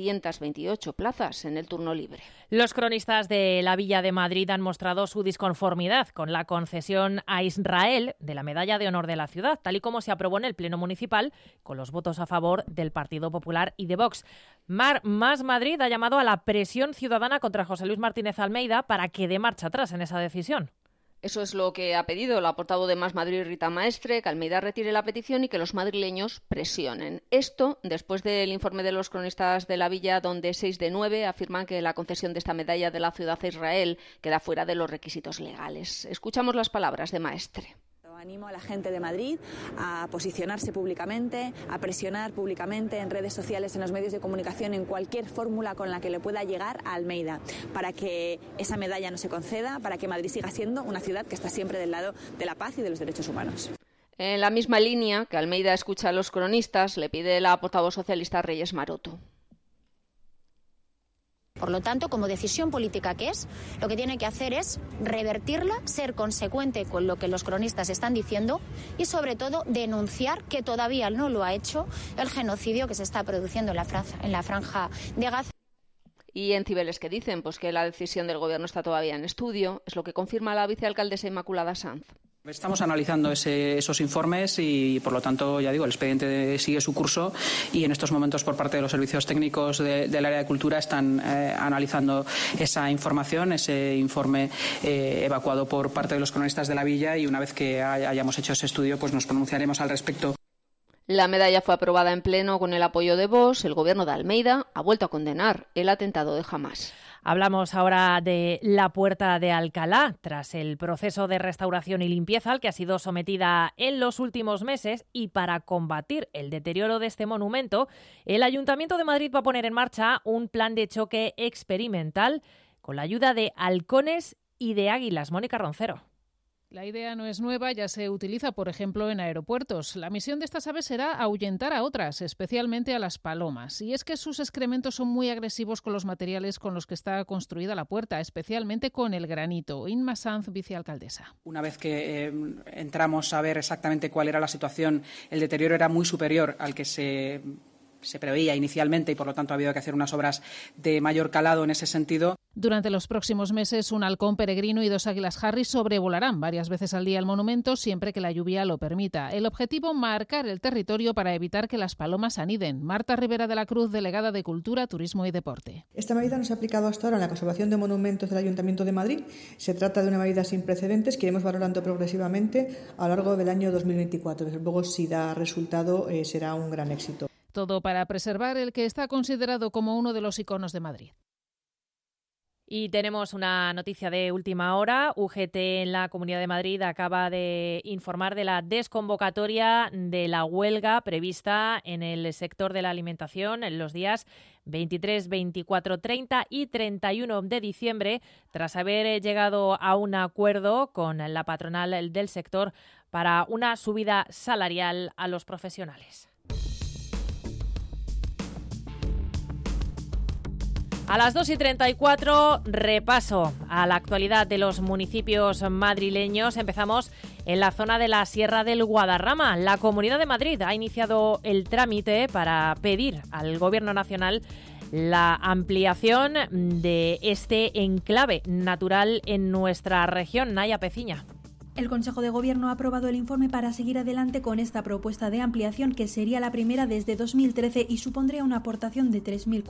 928 plazas en el turno libre. Los cronistas de la Villa de Madrid han mostrado su disconformidad con la concesión a Israel de la Medalla de Honor de la ciudad, tal y como se aprobó en el Pleno Municipal, con los votos a favor del Partido Popular y de Vox. Más Madrid ha llamado a la presión ciudadana contra José Luis Martínez Almeida para que dé marcha atrás en esa decisión. Eso es lo que ha pedido la portavoz de Más Madrid, Rita Maestre, que Almeida retire la petición y que los madrileños presionen. Esto después del informe de los cronistas de la Villa, donde 6 de 9 afirman que la concesión de esta medalla de la ciudad a Israel queda fuera de los requisitos legales. Escuchamos las palabras de Maestre. Animo a la gente de Madrid a posicionarse públicamente, a presionar públicamente en redes sociales, en los medios de comunicación, en cualquier fórmula con la que le pueda llegar a Almeida, para que esa medalla no se conceda, para que Madrid siga siendo una ciudad que está siempre del lado de la paz y de los derechos humanos. En la misma línea que Almeida escucha a los cronistas, le pide la portavoz socialista Reyes Maroto. Por lo tanto, como decisión política que es, lo que tiene que hacer es revertirla, ser consecuente con lo que los cronistas están diciendo y, sobre todo, denunciar, que todavía no lo ha hecho, el genocidio que se está produciendo en la franja de Gaza. Y en Cibeles, ¿qué dicen? Pues que la decisión del Gobierno está todavía en estudio, es lo que confirma la vicealcaldesa Inmaculada Sanz. Estamos analizando esos informes y, por lo tanto, ya digo, el expediente sigue su curso y en estos momentos, por parte de los servicios técnicos del área de cultura, están analizando esa información, ese informe evacuado por parte de los cronistas de la Villa, y una vez que hayamos hecho ese estudio, pues nos pronunciaremos al respecto. La medalla fue aprobada en pleno con el apoyo de Vox. El Gobierno de Almeida ha vuelto a condenar el atentado de Hamás. Hablamos ahora de la Puerta de Alcalá, tras el proceso de restauración y limpieza al que ha sido sometida en los últimos meses, y para combatir el deterioro de este monumento, el Ayuntamiento de Madrid va a poner en marcha un plan de choque experimental con la ayuda de halcones y de águilas. Mónica Roncero. La idea no es nueva, ya se utiliza, por ejemplo, en aeropuertos. La misión de estas aves será ahuyentar a otras, especialmente a las palomas. Y es que sus excrementos son muy agresivos con los materiales con los que está construida la puerta, especialmente con el granito. Inma Sanz, vicealcaldesa. Una vez que entramos a ver exactamente cuál era la situación, el deterioro era muy superior al que se preveía inicialmente, y por lo tanto ha habido que hacer unas obras de mayor calado en ese sentido. Durante los próximos meses, un halcón peregrino y 2 águilas Harris sobrevolarán varias veces al día el monumento, siempre que la lluvia lo permita. El objetivo, marcar el territorio para evitar que las palomas aniden. Marta Rivera de la Cruz, delegada de Cultura, Turismo y Deporte. Esta medida no se ha aplicado hasta ahora en la conservación de monumentos del Ayuntamiento de Madrid. Se trata de una medida sin precedentes que iremos valorando progresivamente a lo largo del año 2024. Desde luego, si da resultado, será un gran éxito. Todo para preservar el que está considerado como uno de los iconos de Madrid. Y tenemos una noticia de última hora. UGT en la Comunidad de Madrid acaba de informar de la desconvocatoria de la huelga prevista en el sector de la alimentación en los días 23, 24, 30 y 31 de diciembre, tras haber llegado a un acuerdo con la patronal del sector para una subida salarial a los profesionales. A las 2:34, repaso a la actualidad de los municipios madrileños. Empezamos en la zona de la Sierra del Guadarrama. La Comunidad de Madrid ha iniciado el trámite para pedir al Gobierno Nacional la ampliación de este enclave natural en nuestra región. Naya Peciña. El Consejo de Gobierno ha aprobado el informe para seguir adelante con esta propuesta de ampliación, que sería la primera desde 2013 y supondría una aportación de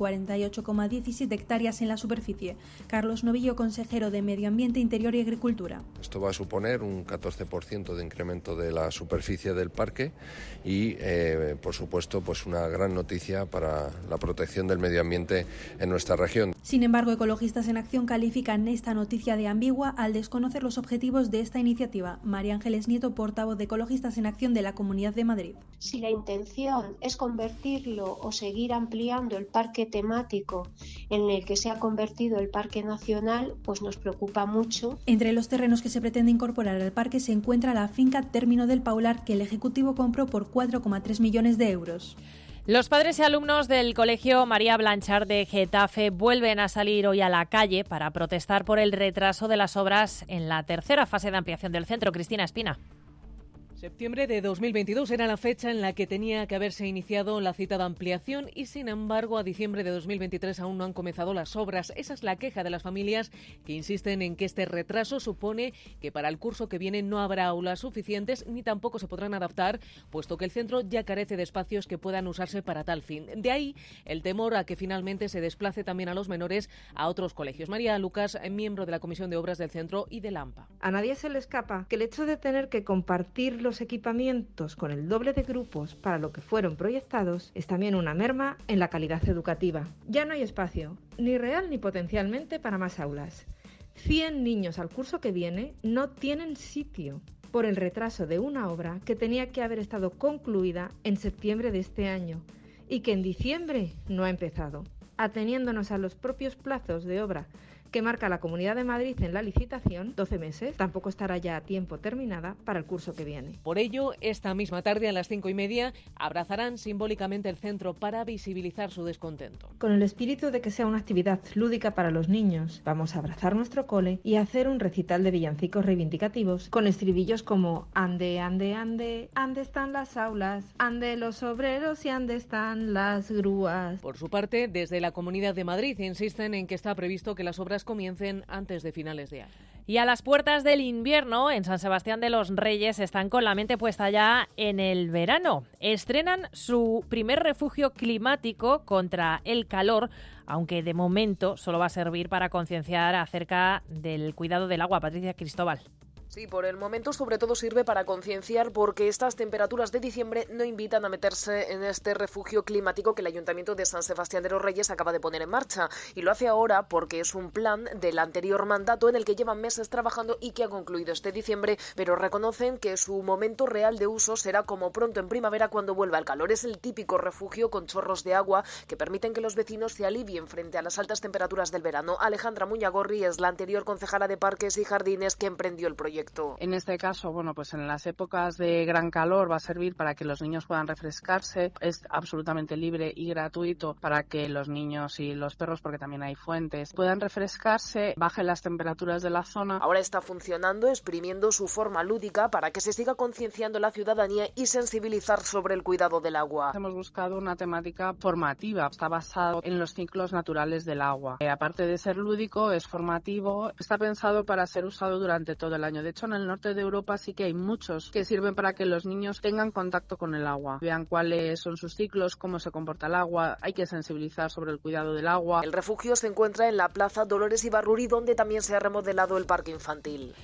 3.048,17 hectáreas en la superficie. Carlos Novillo, consejero de Medio Ambiente, Interior y Agricultura. Esto va a suponer un 14% de incremento de la superficie del parque y, por supuesto, pues una gran noticia para la protección del medio ambiente en nuestra región. Sin embargo, Ecologistas en Acción califican esta noticia de ambigua al desconocer los objetivos de esta iniciativa. María Ángeles Nieto, portavoz de Ecologistas en Acción de la Comunidad de Madrid. Si la intención es convertirlo o seguir ampliando el parque temático en el que se ha convertido el parque nacional, pues nos preocupa mucho. Entre los terrenos que se pretende incorporar al parque se encuentra la finca Término del Paular, que el Ejecutivo compró por 4,3 millones de euros. Los padres y alumnos del Colegio María Blanchard de Getafe vuelven a salir hoy a la calle para protestar por el retraso de las obras en la tercera fase de ampliación del centro. Cristina Espina. Septiembre de 2022 era la fecha en la que tenía que haberse iniciado la citada ampliación y, sin embargo, a diciembre de 2023 aún no han comenzado las obras. Esa es la queja de las familias, que insisten en que este retraso supone que para el curso que viene no habrá aulas suficientes ni tampoco se podrán adaptar, puesto que el centro ya carece de espacios que puedan usarse para tal fin. De ahí el temor a que finalmente se desplace también a los menores a otros colegios. María Lucas, miembro de la Comisión de Obras del Centro y del AMPA. A nadie se le escapa que el hecho de tener que compartir los equipamientos con el doble de grupos para lo que fueron proyectados es también una merma en la calidad educativa. Ya no hay espacio, ni real ni potencialmente, para más aulas. 100 niños al curso que viene no tienen sitio por el retraso de una obra que tenía que haber estado concluida en septiembre de este año y que en diciembre no ha empezado. Ateniéndonos a los propios plazos de obra que marca la Comunidad de Madrid en la licitación, 12 meses, tampoco estará ya a tiempo terminada para el curso que viene. Por ello, esta misma tarde a las 5:30 abrazarán simbólicamente el centro para visibilizar su descontento. Con el espíritu de que sea una actividad lúdica para los niños, vamos a abrazar nuestro cole y hacer un recital de villancicos reivindicativos con estribillos como ande, ande, ande, ande están las aulas, ande los obreros y ande están las grúas. Por su parte, desde la Comunidad de Madrid insisten en que está previsto que las obras comiencen antes de finales de año. Y a las puertas del invierno, en San Sebastián de los Reyes están con la mente puesta ya en el verano. Estrenan su primer refugio climático contra el calor, aunque de momento solo va a servir para concienciar acerca del cuidado del agua. Patricia Cristóbal. Sí, por el momento sobre todo sirve para concienciar, porque estas temperaturas de diciembre no invitan a meterse en este refugio climático que el Ayuntamiento de San Sebastián de los Reyes acaba de poner en marcha. Y lo hace ahora porque es un plan del anterior mandato en el que llevan meses trabajando y que ha concluido este diciembre, pero reconocen que su momento real de uso será como pronto en primavera, cuando vuelva el calor. Es el típico refugio con chorros de agua que permiten que los vecinos se alivien frente a las altas temperaturas del verano. Alejandra Muñagorri es la anterior concejala de Parques y Jardines que emprendió el proyecto. En este caso, pues en las épocas de gran calor va a servir para que los niños puedan refrescarse. Es absolutamente libre y gratuito para que los niños y los perros, porque también hay fuentes, puedan refrescarse, bajen las temperaturas de la zona. Ahora está funcionando, exprimiendo su forma lúdica para que se siga concienciando la ciudadanía y sensibilizar sobre el cuidado del agua. Hemos buscado una temática formativa, está basado en los ciclos naturales del agua. Aparte de ser lúdico, es formativo, está pensado para ser usado durante todo el año. De hecho, en el norte de Europa sí que hay muchos que sirven para que los niños tengan contacto con el agua, vean cuáles son sus ciclos, cómo se comporta el agua. Hay que sensibilizar sobre el cuidado del agua. El refugio se encuentra en la Plaza Dolores Ibarruri, donde también se ha remodelado el parque infantil.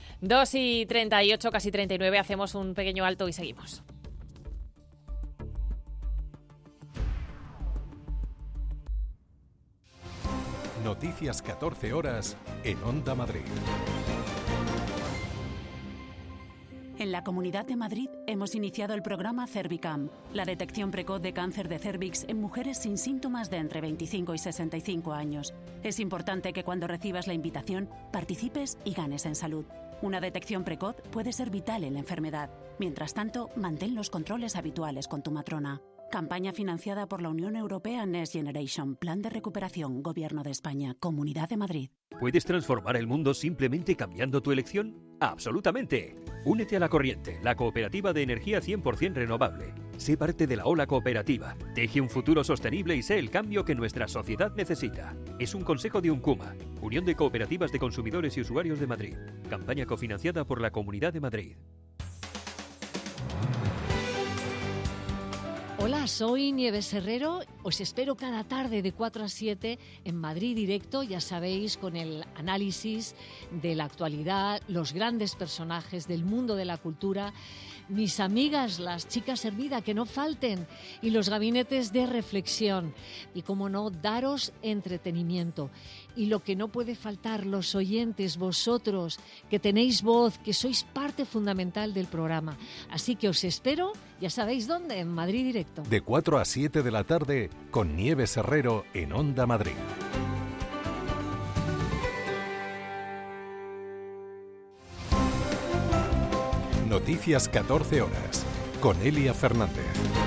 2:38, casi 39, hacemos un pequeño alto y seguimos. Noticias 14 horas en Onda Madrid. En la Comunidad de Madrid hemos iniciado el programa Cervicam, la detección precoz de cáncer de cérvix en mujeres sin síntomas de entre 25 y 65 años. Es importante que cuando recibas la invitación participes y ganes en salud. Una detección precoz puede ser vital en la enfermedad. Mientras tanto, mantén los controles habituales con tu matrona. Campaña financiada por la Unión Europea Next Generation. Plan de recuperación. Gobierno de España. Comunidad de Madrid. ¿Puedes transformar el mundo simplemente cambiando tu elección? ¡Absolutamente! Únete a La Corriente, la cooperativa de energía 100% renovable. Sé parte de la ola cooperativa. Teje un futuro sostenible y sé el cambio que nuestra sociedad necesita. Es un consejo de UNCUMA, Unión de Cooperativas de Consumidores y Usuarios de Madrid. Campaña cofinanciada por la Comunidad de Madrid. Hola, soy Nieves Herrero. Os espero cada tarde de 4 a 7 en Madrid Directo, ya sabéis, con el análisis de la actualidad, los grandes personajes del mundo de la cultura, mis amigas, las chicas Hermida, que no falten, y los gabinetes de reflexión. Y, como no, daros entretenimiento. Y lo que no puede faltar, los oyentes, vosotros, que tenéis voz, que sois parte fundamental del programa. Así que os espero, ya sabéis dónde, en Madrid Directo. De 4 a 7 de la tarde, con Nieves Herrero en Onda Madrid. Noticias 14 horas, con Elia Fernández.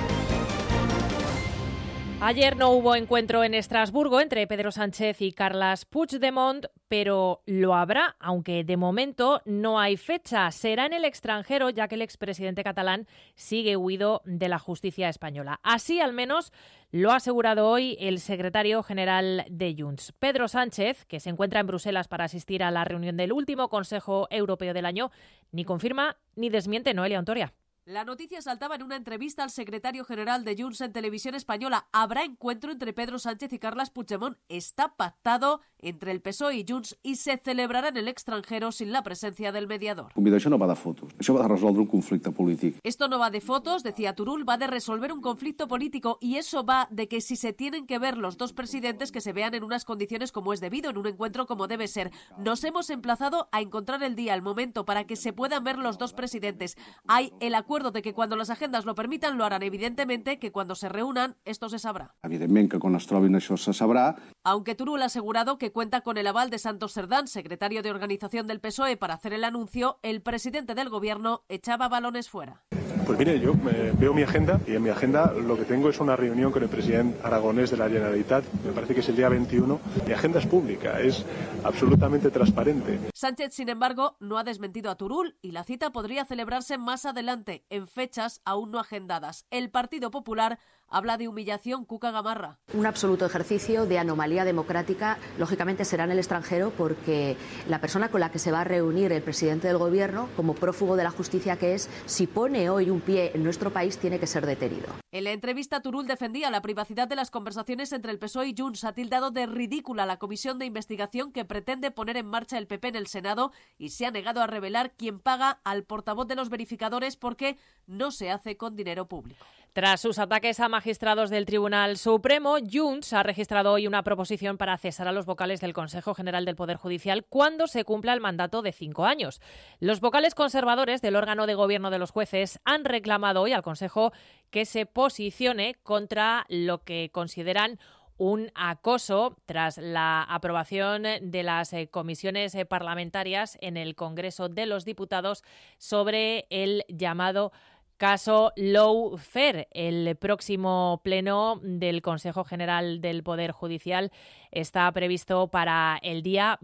Ayer no hubo encuentro en Estrasburgo entre Pedro Sánchez y Carles Puigdemont, pero lo habrá, aunque de momento no hay fecha. Será en el extranjero, ya que el expresidente catalán sigue huido de la justicia española. Así, al menos, lo ha asegurado hoy el secretario general de Junts. Pedro Sánchez, que se encuentra en Bruselas para asistir a la reunión del último Consejo Europeo del año, ni confirma ni desmiente. Noelia Ontoria. La noticia saltaba en una entrevista al secretario general de Junts en Televisión Española. Habrá encuentro entre Pedro Sánchez y Carles Puigdemont. Está pactado entre el PSOE y Junts y se celebrará en el extranjero sin la presencia del mediador. Això no va de fotos, això va de resoldre un conflicte polític. Esto no va de fotos, decía Turull, va de resolver un conflicto político, y eso va de que si se tienen que ver los dos presidentes, que se vean en unas condiciones como es debido, en un encuentro como debe ser. Nos hemos emplazado a encontrar el día, el momento, para que se puedan ver los dos presidentes. Hay el acuerdo de que cuando las agendas lo permitan lo harán, evidentemente que cuando se reúnan esto se sabrá. Evidentment que quan es trobin això se sabrà. Aunque Turull ha asegurado que cuenta con el aval de Santos Cerdán, secretario de organización del PSOE, para hacer el anuncio, el presidente del gobierno echaba balones fuera. Pues mire, yo veo mi agenda y en mi agenda lo que tengo es una reunión con el presidente aragonés de la Generalitat, me parece que es el día 21. Mi agenda es pública, es absolutamente transparente. Sánchez, sin embargo, no ha desmentido a Turull y la cita podría celebrarse más adelante, en fechas aún no agendadas. El Partido Popular habla de humillación. Cuca Gamarra. Un absoluto ejercicio de anomalía democrática, lógicamente será en el extranjero, porque la persona con la que se va a reunir el presidente del gobierno, como prófugo de la justicia que es, si pone hoy un pie en nuestro país, tiene que ser detenido. En la entrevista, Turull defendía la privacidad de las conversaciones entre el PSOE y Junts. Ha tildado de ridícula la comisión de investigación que pretende poner en marcha el PP en el Senado y se ha negado a revelar quién paga al portavoz de los verificadores, porque no se hace con dinero público. Tras sus ataques a magistrados del Tribunal Supremo, Junts ha registrado hoy una proposición para cesar a los vocales del Consejo General del Poder Judicial cuando se cumpla el mandato de 5 años. Los vocales conservadores del órgano de gobierno de los jueces han reclamado hoy al Consejo que se posicione contra lo que consideran un acoso tras la aprobación de las comisiones parlamentarias en el Congreso de los Diputados sobre el llamado caso Lawfare. El próximo pleno del Consejo General del Poder Judicial está previsto para el día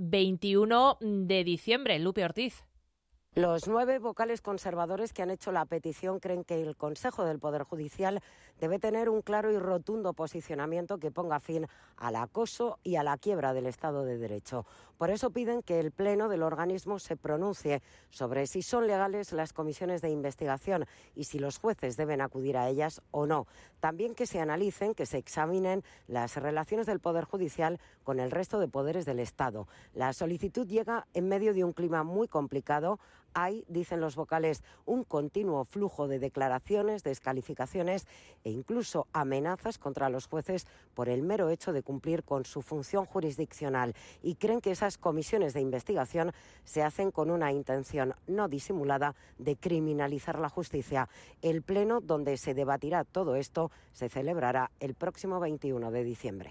21 de diciembre. Lupe Ortiz. Los 9 vocales conservadores que han hecho la petición creen que el Consejo del Poder Judicial debe tener un claro y rotundo posicionamiento que ponga fin al acoso y a la quiebra del Estado de Derecho. Por eso piden que el Pleno del organismo se pronuncie sobre si son legales las comisiones de investigación y si los jueces deben acudir a ellas o no. También que se analicen, que se examinen las relaciones del Poder Judicial con el resto de poderes del Estado. La solicitud llega en medio de un clima muy complicado. Hay, dicen los vocales, un continuo flujo de declaraciones, descalificaciones e incluso amenazas contra los jueces por el mero hecho de cumplir con su función jurisdiccional, y creen que esas comisiones de investigación se hacen con una intención no disimulada de criminalizar la justicia. El pleno donde se debatirá todo esto se celebrará el próximo 21 de diciembre.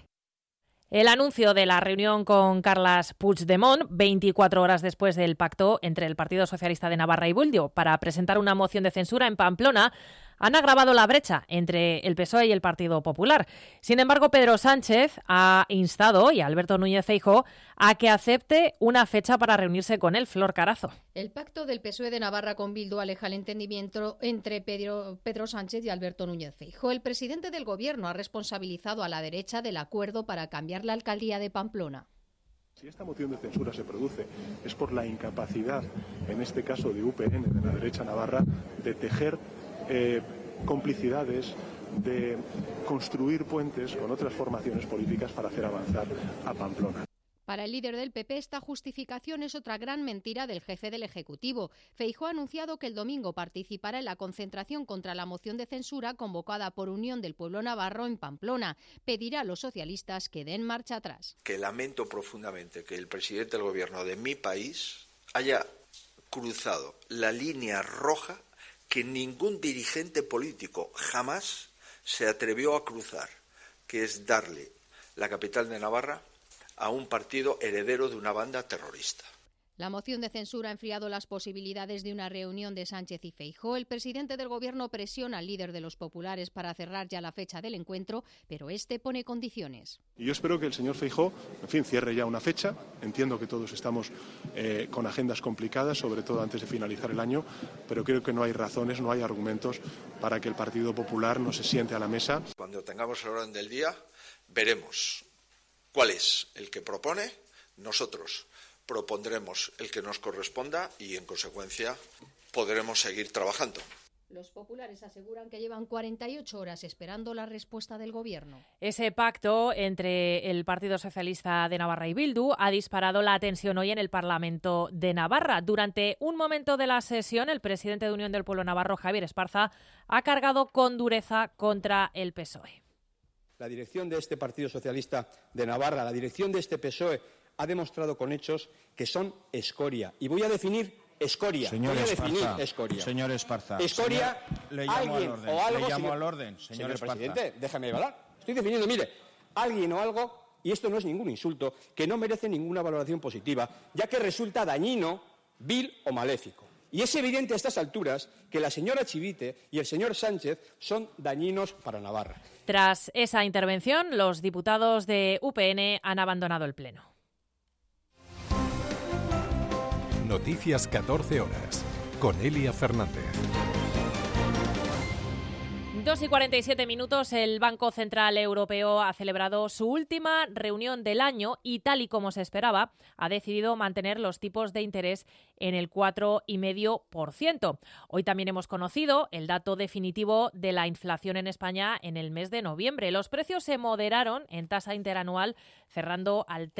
El anuncio de la reunión con Carles Puigdemont, 24 horas después del pacto entre el Partido Socialista de Navarra y Bildu para presentar una moción de censura en Pamplona, han agravado la brecha entre el PSOE y el Partido Popular. Sin embargo, Pedro Sánchez ha instado hoy a Alberto Núñez Feijóo a que acepte una fecha para reunirse con él. Flor Carazo. El pacto del PSOE de Navarra con Bildu aleja el entendimiento entre Pedro Sánchez y Alberto Núñez Feijóo. El presidente del Gobierno ha responsabilizado a la derecha del acuerdo para cambiar la alcaldía de Pamplona. Si esta moción de censura se produce es por la incapacidad, en este caso de UPN, de la derecha navarra, de tejer complicidades, de construir puentes con otras formaciones políticas para hacer avanzar a Pamplona. Para el líder del PP, esta justificación es otra gran mentira del jefe del Ejecutivo. Feijóo ha anunciado que el domingo participará en la concentración contra la moción de censura convocada por Unión del Pueblo Navarro en Pamplona. Pedirá a los socialistas que den marcha atrás. Que lamento profundamente que el presidente del Gobierno de mi país haya cruzado la línea roja que ningún dirigente político jamás se atrevió a cruzar, que es darle la capital de Navarra a un partido heredero de una banda terrorista. La moción de censura ha enfriado las posibilidades de una reunión de Sánchez y Feijóo. El presidente del Gobierno presiona al líder de los populares para cerrar ya la fecha del encuentro, pero este pone condiciones. Y yo espero que el señor Feijóo, cierre ya una fecha. Entiendo que todos estamos con agendas complicadas, sobre todo antes de finalizar el año, pero creo que no hay razones, no hay argumentos para que el Partido Popular no se siente a la mesa. Cuando tengamos el orden del día, veremos cuál es el que propone. Nosotros propondremos el que nos corresponda y, en consecuencia, podremos seguir trabajando. Los populares aseguran que llevan 48 horas esperando la respuesta del Gobierno. Ese pacto entre el Partido Socialista de Navarra y Bildu ha disparado la tensión hoy en el Parlamento de Navarra. Durante un momento de la sesión, el presidente de Unión del Pueblo Navarro, Javier Esparza, ha cargado con dureza contra el PSOE. La dirección de este Partido Socialista de Navarra, la dirección de este PSOE, ha demostrado con hechos que son escoria. Y voy a definir escoria. Señor voy a Esparza, definir escoria. Señor Esparza. Escoria, le llamo alguien al orden. o algo... Le llamo al orden, señor Esparza. Presidente, déjame hablar. Estoy definiendo, mire, alguien o algo, y esto no es ningún insulto, que no merece ninguna valoración positiva, ya que resulta dañino, vil o maléfico. Y es evidente a estas alturas que la señora Chivite y el señor Sánchez son dañinos para Navarra. Tras esa intervención, los diputados de UPN han abandonado el Pleno. Noticias 14 horas, con Elia Fernández. 2:47, el Banco Central Europeo ha celebrado su última reunión del año y, tal y como se esperaba, ha decidido mantener los tipos de interés en el 4,5%. Hoy también hemos conocido el dato definitivo de la inflación en España en el mes de noviembre. Los precios se moderaron en tasa interanual, cerrando al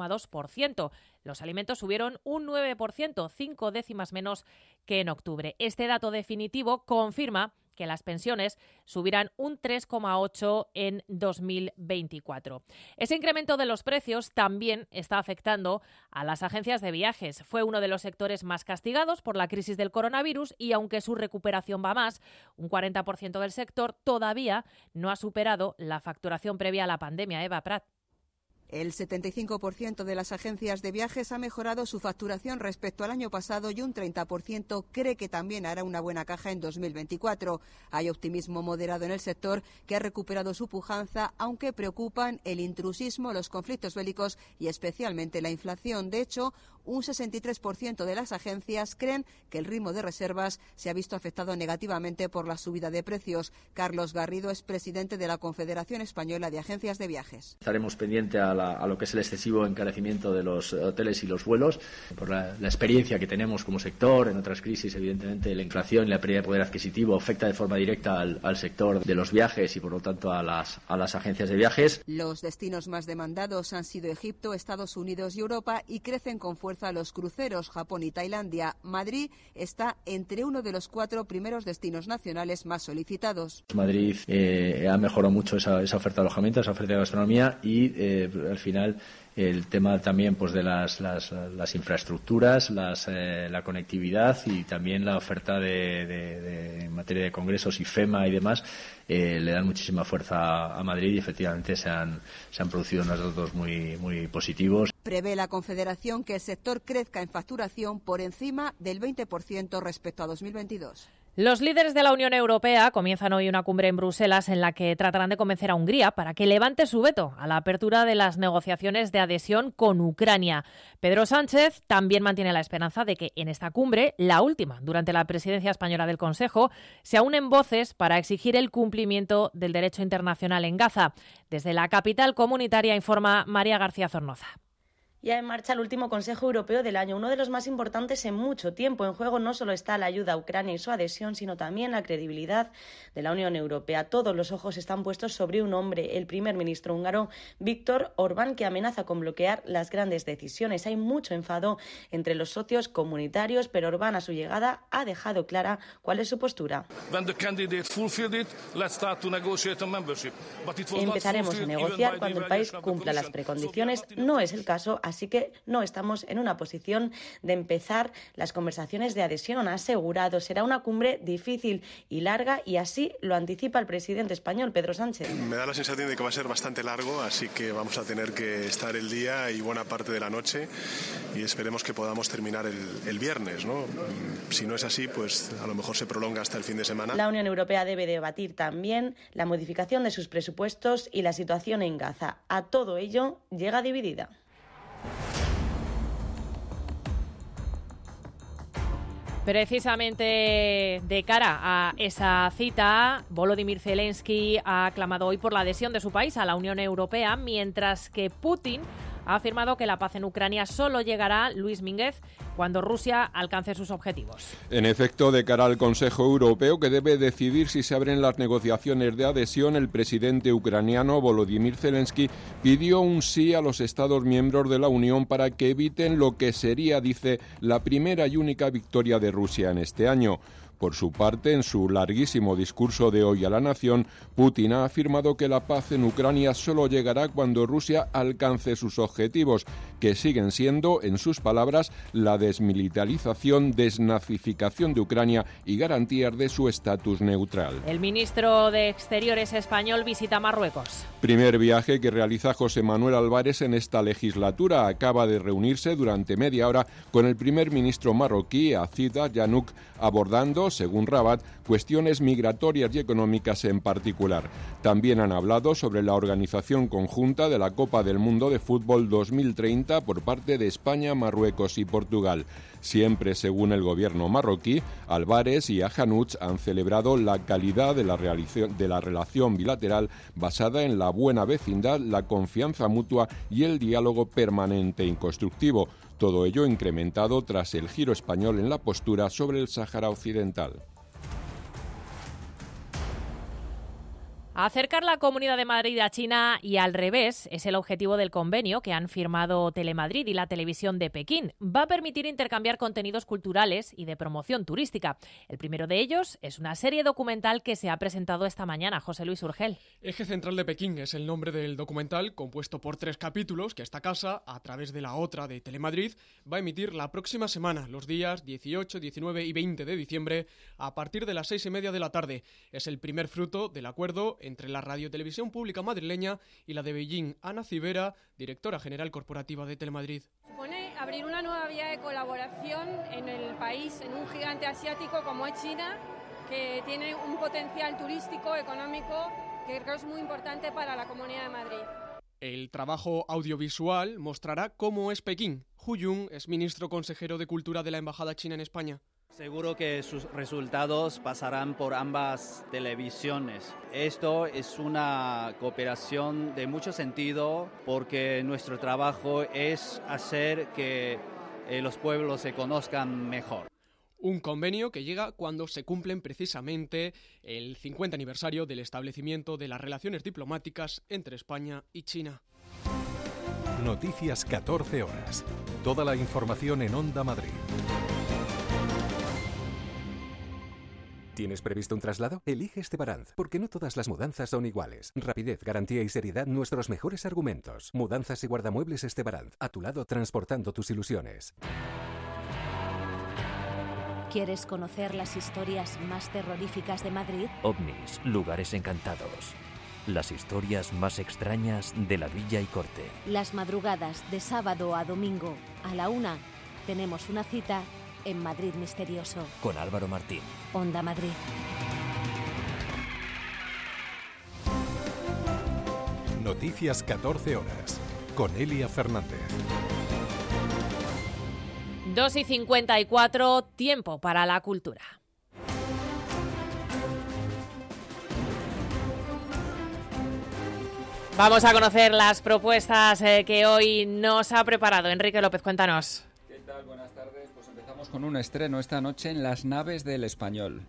3,2%. Los alimentos subieron un 9%, 5 décimas menos que en octubre. Este dato definitivo confirma que las pensiones subirán un 3,8% en 2024. Ese incremento de los precios también está afectando a las agencias de viajes. Fue uno de los sectores más castigados por la crisis del coronavirus y, aunque su recuperación va más, un 40% del sector todavía no ha superado la facturación previa a la pandemia. Eva Prat. El 75% de las agencias de viajes ha mejorado su facturación respecto al año pasado y un 30% cree que también hará una buena caja en 2024. Hay optimismo moderado en el sector, que ha recuperado su pujanza, aunque preocupan el intrusismo, los conflictos bélicos y especialmente la inflación. De hecho, un 63% de las agencias creen que el ritmo de reservas se ha visto afectado negativamente por la subida de precios. Carlos Garrido es presidente de la Confederación Española de Agencias de Viajes. Estaremos pendientes a lo que es el excesivo encarecimiento de los hoteles y los vuelos, por la experiencia que tenemos como sector. En otras crisis, evidentemente, la inflación y la pérdida de poder adquisitivo afecta de forma directa al sector de los viajes y, por lo tanto, a las agencias de viajes. Los destinos más demandados han sido Egipto, Estados Unidos y Europa, y crecen con fuerza los cruceros, Japón y Tailandia. Madrid está entre uno de los 4 primeros destinos nacionales más solicitados. Madrid ha mejorado mucho esa oferta de alojamiento, esa oferta de gastronomía y al final el tema también pues de las infraestructuras, la conectividad y también la oferta en materia de congresos y FEMA y demás le dan muchísima fuerza a Madrid y efectivamente se han producido unos datos muy positivos. Prevé la Confederación que el sector crezca en facturación por encima del 20% respecto a 2022. Los líderes de la Unión Europea comienzan hoy una cumbre en Bruselas en la que tratarán de convencer a Hungría para que levante su veto a la apertura de las negociaciones de adhesión con Ucrania. Pedro Sánchez también mantiene la esperanza de que en esta cumbre, la última durante la presidencia española del Consejo, se unen voces para exigir el cumplimiento del derecho internacional en Gaza. Desde la capital comunitaria informa María García Zornoza. Ya en marcha el último Consejo Europeo del año, uno de los más importantes en mucho tiempo. En juego no solo está la ayuda a Ucrania y su adhesión, sino también la credibilidad de la Unión Europea. Todos los ojos están puestos sobre un hombre, el primer ministro húngaro Viktor Orbán, que amenaza con bloquear las grandes decisiones. Hay mucho enfado entre los socios comunitarios, pero Orbán a su llegada ha dejado clara cuál es su postura. Empezaremos a negociar cuando el país cumpla las precondiciones. No es el caso, así que no estamos en una posición de empezar las conversaciones de adhesión. Ha asegurado, será una cumbre difícil y larga, y así lo anticipa el presidente español, Pedro Sánchez. Me da la sensación de que va a ser bastante largo, así que vamos a tener que estar el día y buena parte de la noche, y esperemos que podamos terminar el viernes, ¿no? Si no es así, pues a lo mejor se prolonga hasta el fin de semana. La Unión Europea debe debatir también la modificación de sus presupuestos y la situación en Gaza. A todo ello llega dividida. Precisamente de cara a esa cita, Volodymyr Zelensky ha clamado hoy por la adhesión de su país a la Unión Europea, mientras que Putin ha afirmado que la paz en Ucrania solo llegará, Luis Mínguez, cuando Rusia alcance sus objetivos. En efecto, de cara al Consejo Europeo, que debe decidir si se abren las negociaciones de adhesión, el presidente ucraniano Volodymyr Zelensky pidió un sí a los Estados miembros de la Unión para que eviten lo que sería, dice, la primera y única victoria de Rusia en este año. Por su parte, en su larguísimo discurso de hoy a la nación, Putin ha afirmado que la paz en Ucrania solo llegará cuando Rusia alcance sus objetivos, que siguen siendo, en sus palabras, la desmilitarización, desnazificación de Ucrania y garantías de su estatus neutral. El ministro de Exteriores español visita Marruecos. Primer viaje que realiza José Manuel Álvarez en esta legislatura. Acaba de reunirse durante media hora con el primer ministro marroquí, Azid Yanouk, abordando, según Rabat, cuestiones migratorias y económicas en particular. También han hablado sobre la organización conjunta de la Copa del Mundo de Fútbol 2030 por parte de España, Marruecos y Portugal. Siempre según el gobierno marroquí, Álvarez y Ajanuch han celebrado la calidad de la relación bilateral basada en la buena vecindad, la confianza mutua y el diálogo permanente e constructivo. Todo ello incrementado tras el giro español en la postura sobre el Sáhara Occidental. Acercar la Comunidad de Madrid a China y al revés es el objetivo del convenio que han firmado Telemadrid y la televisión de Pekín. Va a permitir intercambiar contenidos culturales y de promoción turística. El primero de ellos es una serie documental que se ha presentado esta mañana. José Luis Urgel. Eje Central de Pekín es el nombre del documental, compuesto por 3 capítulos que esta casa, a través de la otra de Telemadrid, va a emitir la próxima semana, los días 18, 19 y 20 de diciembre, a partir de las 6:30 de la tarde. Es el primer fruto del acuerdo entre la Radiotelevisión Pública madrileña y la de Beijing. Ana Civera, directora general corporativa de Telemadrid. Supone abrir una nueva vía de colaboración en el país, en un gigante asiático como es China, que tiene un potencial turístico, económico, que creo es muy importante para la Comunidad de Madrid. El trabajo audiovisual mostrará cómo es Pekín. Hu Jun es ministro consejero de Cultura de la Embajada China en España. Seguro que sus resultados pasarán por ambas televisiones. Esto es una cooperación de mucho sentido porque nuestro trabajo es hacer que los pueblos se conozcan mejor. Un convenio que llega cuando se cumplen precisamente el 50 aniversario del establecimiento de las relaciones diplomáticas entre España y China. Noticias 14 horas. Toda la información en Onda Madrid. ¿Tienes previsto un traslado? Elige Estebaranz, porque no todas las mudanzas son iguales. Rapidez, garantía y seriedad, nuestros mejores argumentos. Mudanzas y guardamuebles Estebaranz, a tu lado transportando tus ilusiones. ¿Quieres conocer las historias más terroríficas de Madrid? OVNIs, lugares encantados. Las historias más extrañas de la Villa y Corte. Las madrugadas de sábado a domingo a la 1 tenemos una cita en Madrid Misterioso. Con Álvaro Martín. Onda Madrid. Noticias 14 horas. Con Elia Fernández. 2:54, tiempo para la cultura. Vamos a conocer las propuestas que hoy nos ha preparado Enrique López. Cuéntanos. ¿Qué tal? Buenas tardes. Pues empezamos con un estreno esta noche en Las Naves del Español.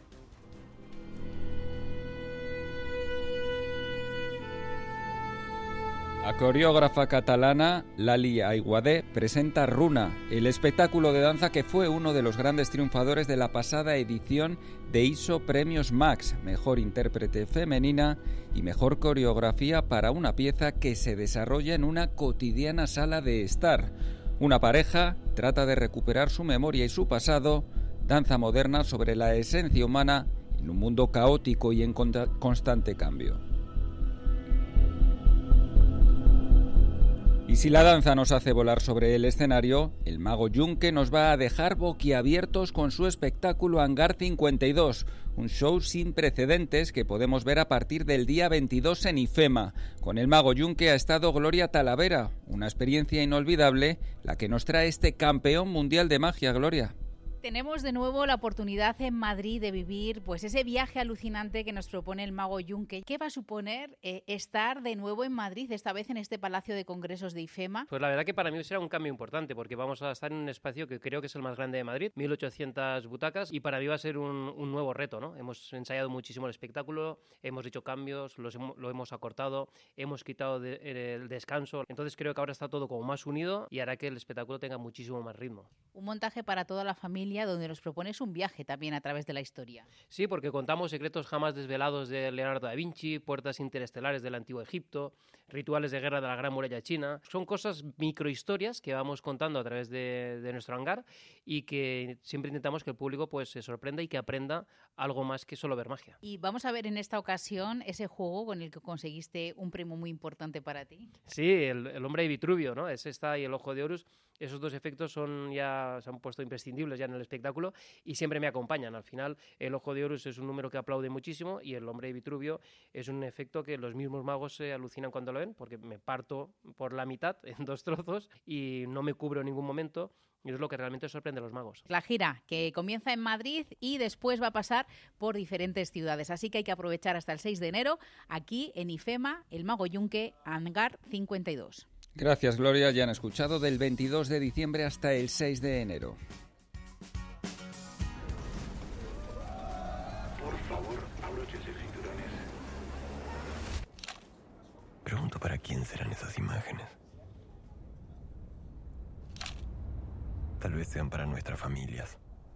La coreógrafa catalana Lali Aiguadé presenta Runa, el espectáculo de danza que fue uno de los grandes triunfadores de la pasada edición de ISO Premios Max, mejor intérprete femenina y mejor coreografía para una pieza que se desarrolla en una cotidiana sala de estar. Una pareja trata de recuperar su memoria y su pasado, danza moderna sobre la esencia humana en un mundo caótico y en constante cambio. Y si la danza nos hace volar sobre el escenario, el mago Yunque nos va a dejar boquiabiertos con su espectáculo Hangar 52, un show sin precedentes que podemos ver a partir del día 22 en IFEMA. Con el mago Yunque ha estado Gloria Talavera, una experiencia inolvidable, la que nos trae este campeón mundial de magia. Gloria. Tenemos de nuevo la oportunidad en Madrid de vivir pues ese viaje alucinante que nos propone el mago Yunque. ¿Qué va a suponer estar de nuevo en Madrid, esta vez en este Palacio de Congresos de IFEMA? Pues la verdad que para mí será un cambio importante porque vamos a estar en un espacio que creo que es el más grande de Madrid, 1.800 butacas, y para mí va a ser un nuevo reto, ¿no? Hemos ensayado muchísimo el espectáculo, hemos hecho cambios, lo hemos acortado, hemos quitado el descanso, entonces creo que ahora está todo como más unido y hará que el espectáculo tenga muchísimo más ritmo. Un montaje para toda la familia donde nos propones un viaje también a través de la historia. Sí, porque contamos secretos jamás desvelados de Leonardo da Vinci, puertas interestelares del Antiguo Egipto, rituales de guerra de la Gran Muralla China. Son cosas, microhistorias que vamos contando a través de nuestro hangar y que siempre intentamos que el público pues se sorprenda y que aprenda algo más que solo ver magia. Y vamos a ver en esta ocasión ese juego con el que conseguiste un premio muy importante para ti. Sí, el hombre de Vitruvio, ¿no? Ese está y el ojo de Horus. Esos dos efectos se han puesto imprescindibles ya en el espectáculo y siempre me acompañan. Al final, el ojo de Horus es un número que aplaude muchísimo y el hombre de Vitruvio es un efecto que los mismos magos se alucinan cuando lo ven, porque me parto por la mitad en 2 trozos y no me cubro en ningún momento. Y es lo que realmente sorprende a los magos. La gira que comienza en Madrid y después va a pasar por diferentes ciudades. Así que hay que aprovechar hasta el 6 de enero aquí en IFEMA, el mago Yunque, Hangar 52. Gracias, Gloria. Ya han escuchado del 22 de diciembre hasta el 6 de enero. Por favor, abróchense cinturones. Pregunto para quién serán esas imágenes. Tal vez sean para nuestras familias.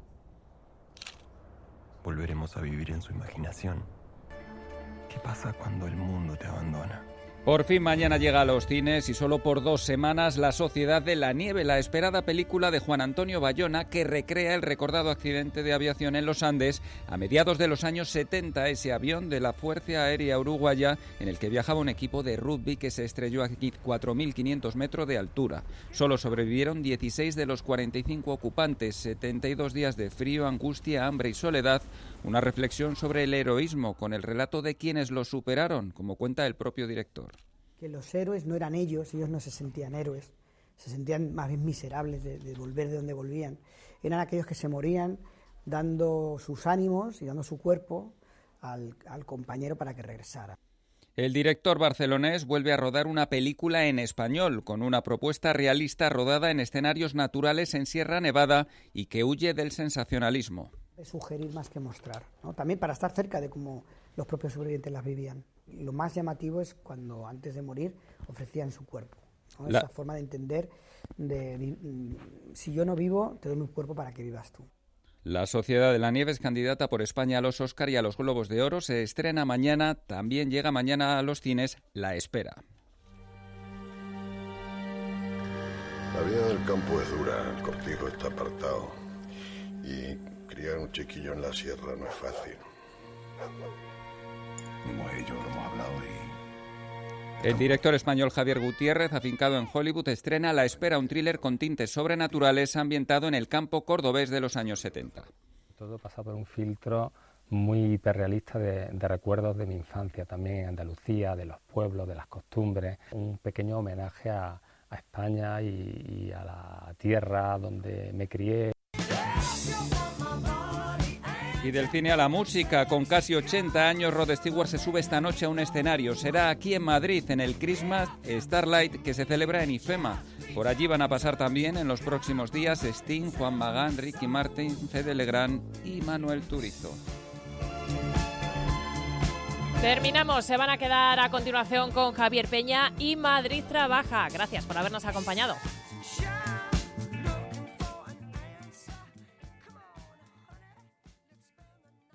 Volveremos a vivir en su imaginación. ¿Qué pasa cuando el mundo te abandona? Por fin mañana llega a los cines y solo por 2 semanas La Sociedad de la Nieve, la esperada película de Juan Antonio Bayona que recrea el recordado accidente de aviación en los Andes a mediados de los años 70, ese avión de la Fuerza Aérea Uruguaya en el que viajaba un equipo de rugby que se estrelló a 4.500 metros de altura. Solo sobrevivieron 16 de los 45 ocupantes, 72 días de frío, angustia, hambre y soledad. Una reflexión sobre el heroísmo con el relato de quienes lo superaron, como cuenta el propio director. Que los héroes no eran ellos no se sentían héroes, se sentían más bien miserables de volver de donde volvían. Eran aquellos que se morían dando sus ánimos y dando su cuerpo al compañero para que regresara. El director barcelonés vuelve a rodar una película en español, con una propuesta realista rodada en escenarios naturales en Sierra Nevada y que huye del sensacionalismo. Es sugerir más que mostrar, ¿no? También para estar cerca de cómo los propios sobrevivientes las vivían. Lo más llamativo es cuando antes de morir ofrecían su cuerpo, ¿no? Esa forma de entender si yo no vivo, te doy mi cuerpo para que vivas tú. La Sociedad de la Nieve es candidata por España a los Oscar y a los Globos de Oro. Se estrena mañana, también llega mañana a los cines La Espera. La vida del campo es dura, el cortijo está apartado y criar un chiquillo en la sierra no es fácil. Mi mujer y yo lo hemos hablado y El director español Javier Gutiérrez, afincado en Hollywood, estrena La espera, un thriller con tintes sobrenaturales ambientado en el campo cordobés de los años 70. Todo pasa por un filtro muy hiperrealista de recuerdos de mi infancia, también en Andalucía, de los pueblos, de las costumbres. Un pequeño homenaje a España y a la tierra donde me crié. Y del cine a la música, con casi 80 años, Rod Stewart se sube esta noche a un escenario. Será aquí en Madrid, en el Christmas Starlight, que se celebra en IFEMA. Por allí van a pasar también en los próximos días Sting, Juan Magán, Ricky Martin, Fede Legrand y Manuel Turizo. Terminamos, se van a quedar a continuación con Javier Peña y Madrid Trabaja. Gracias por habernos acompañado.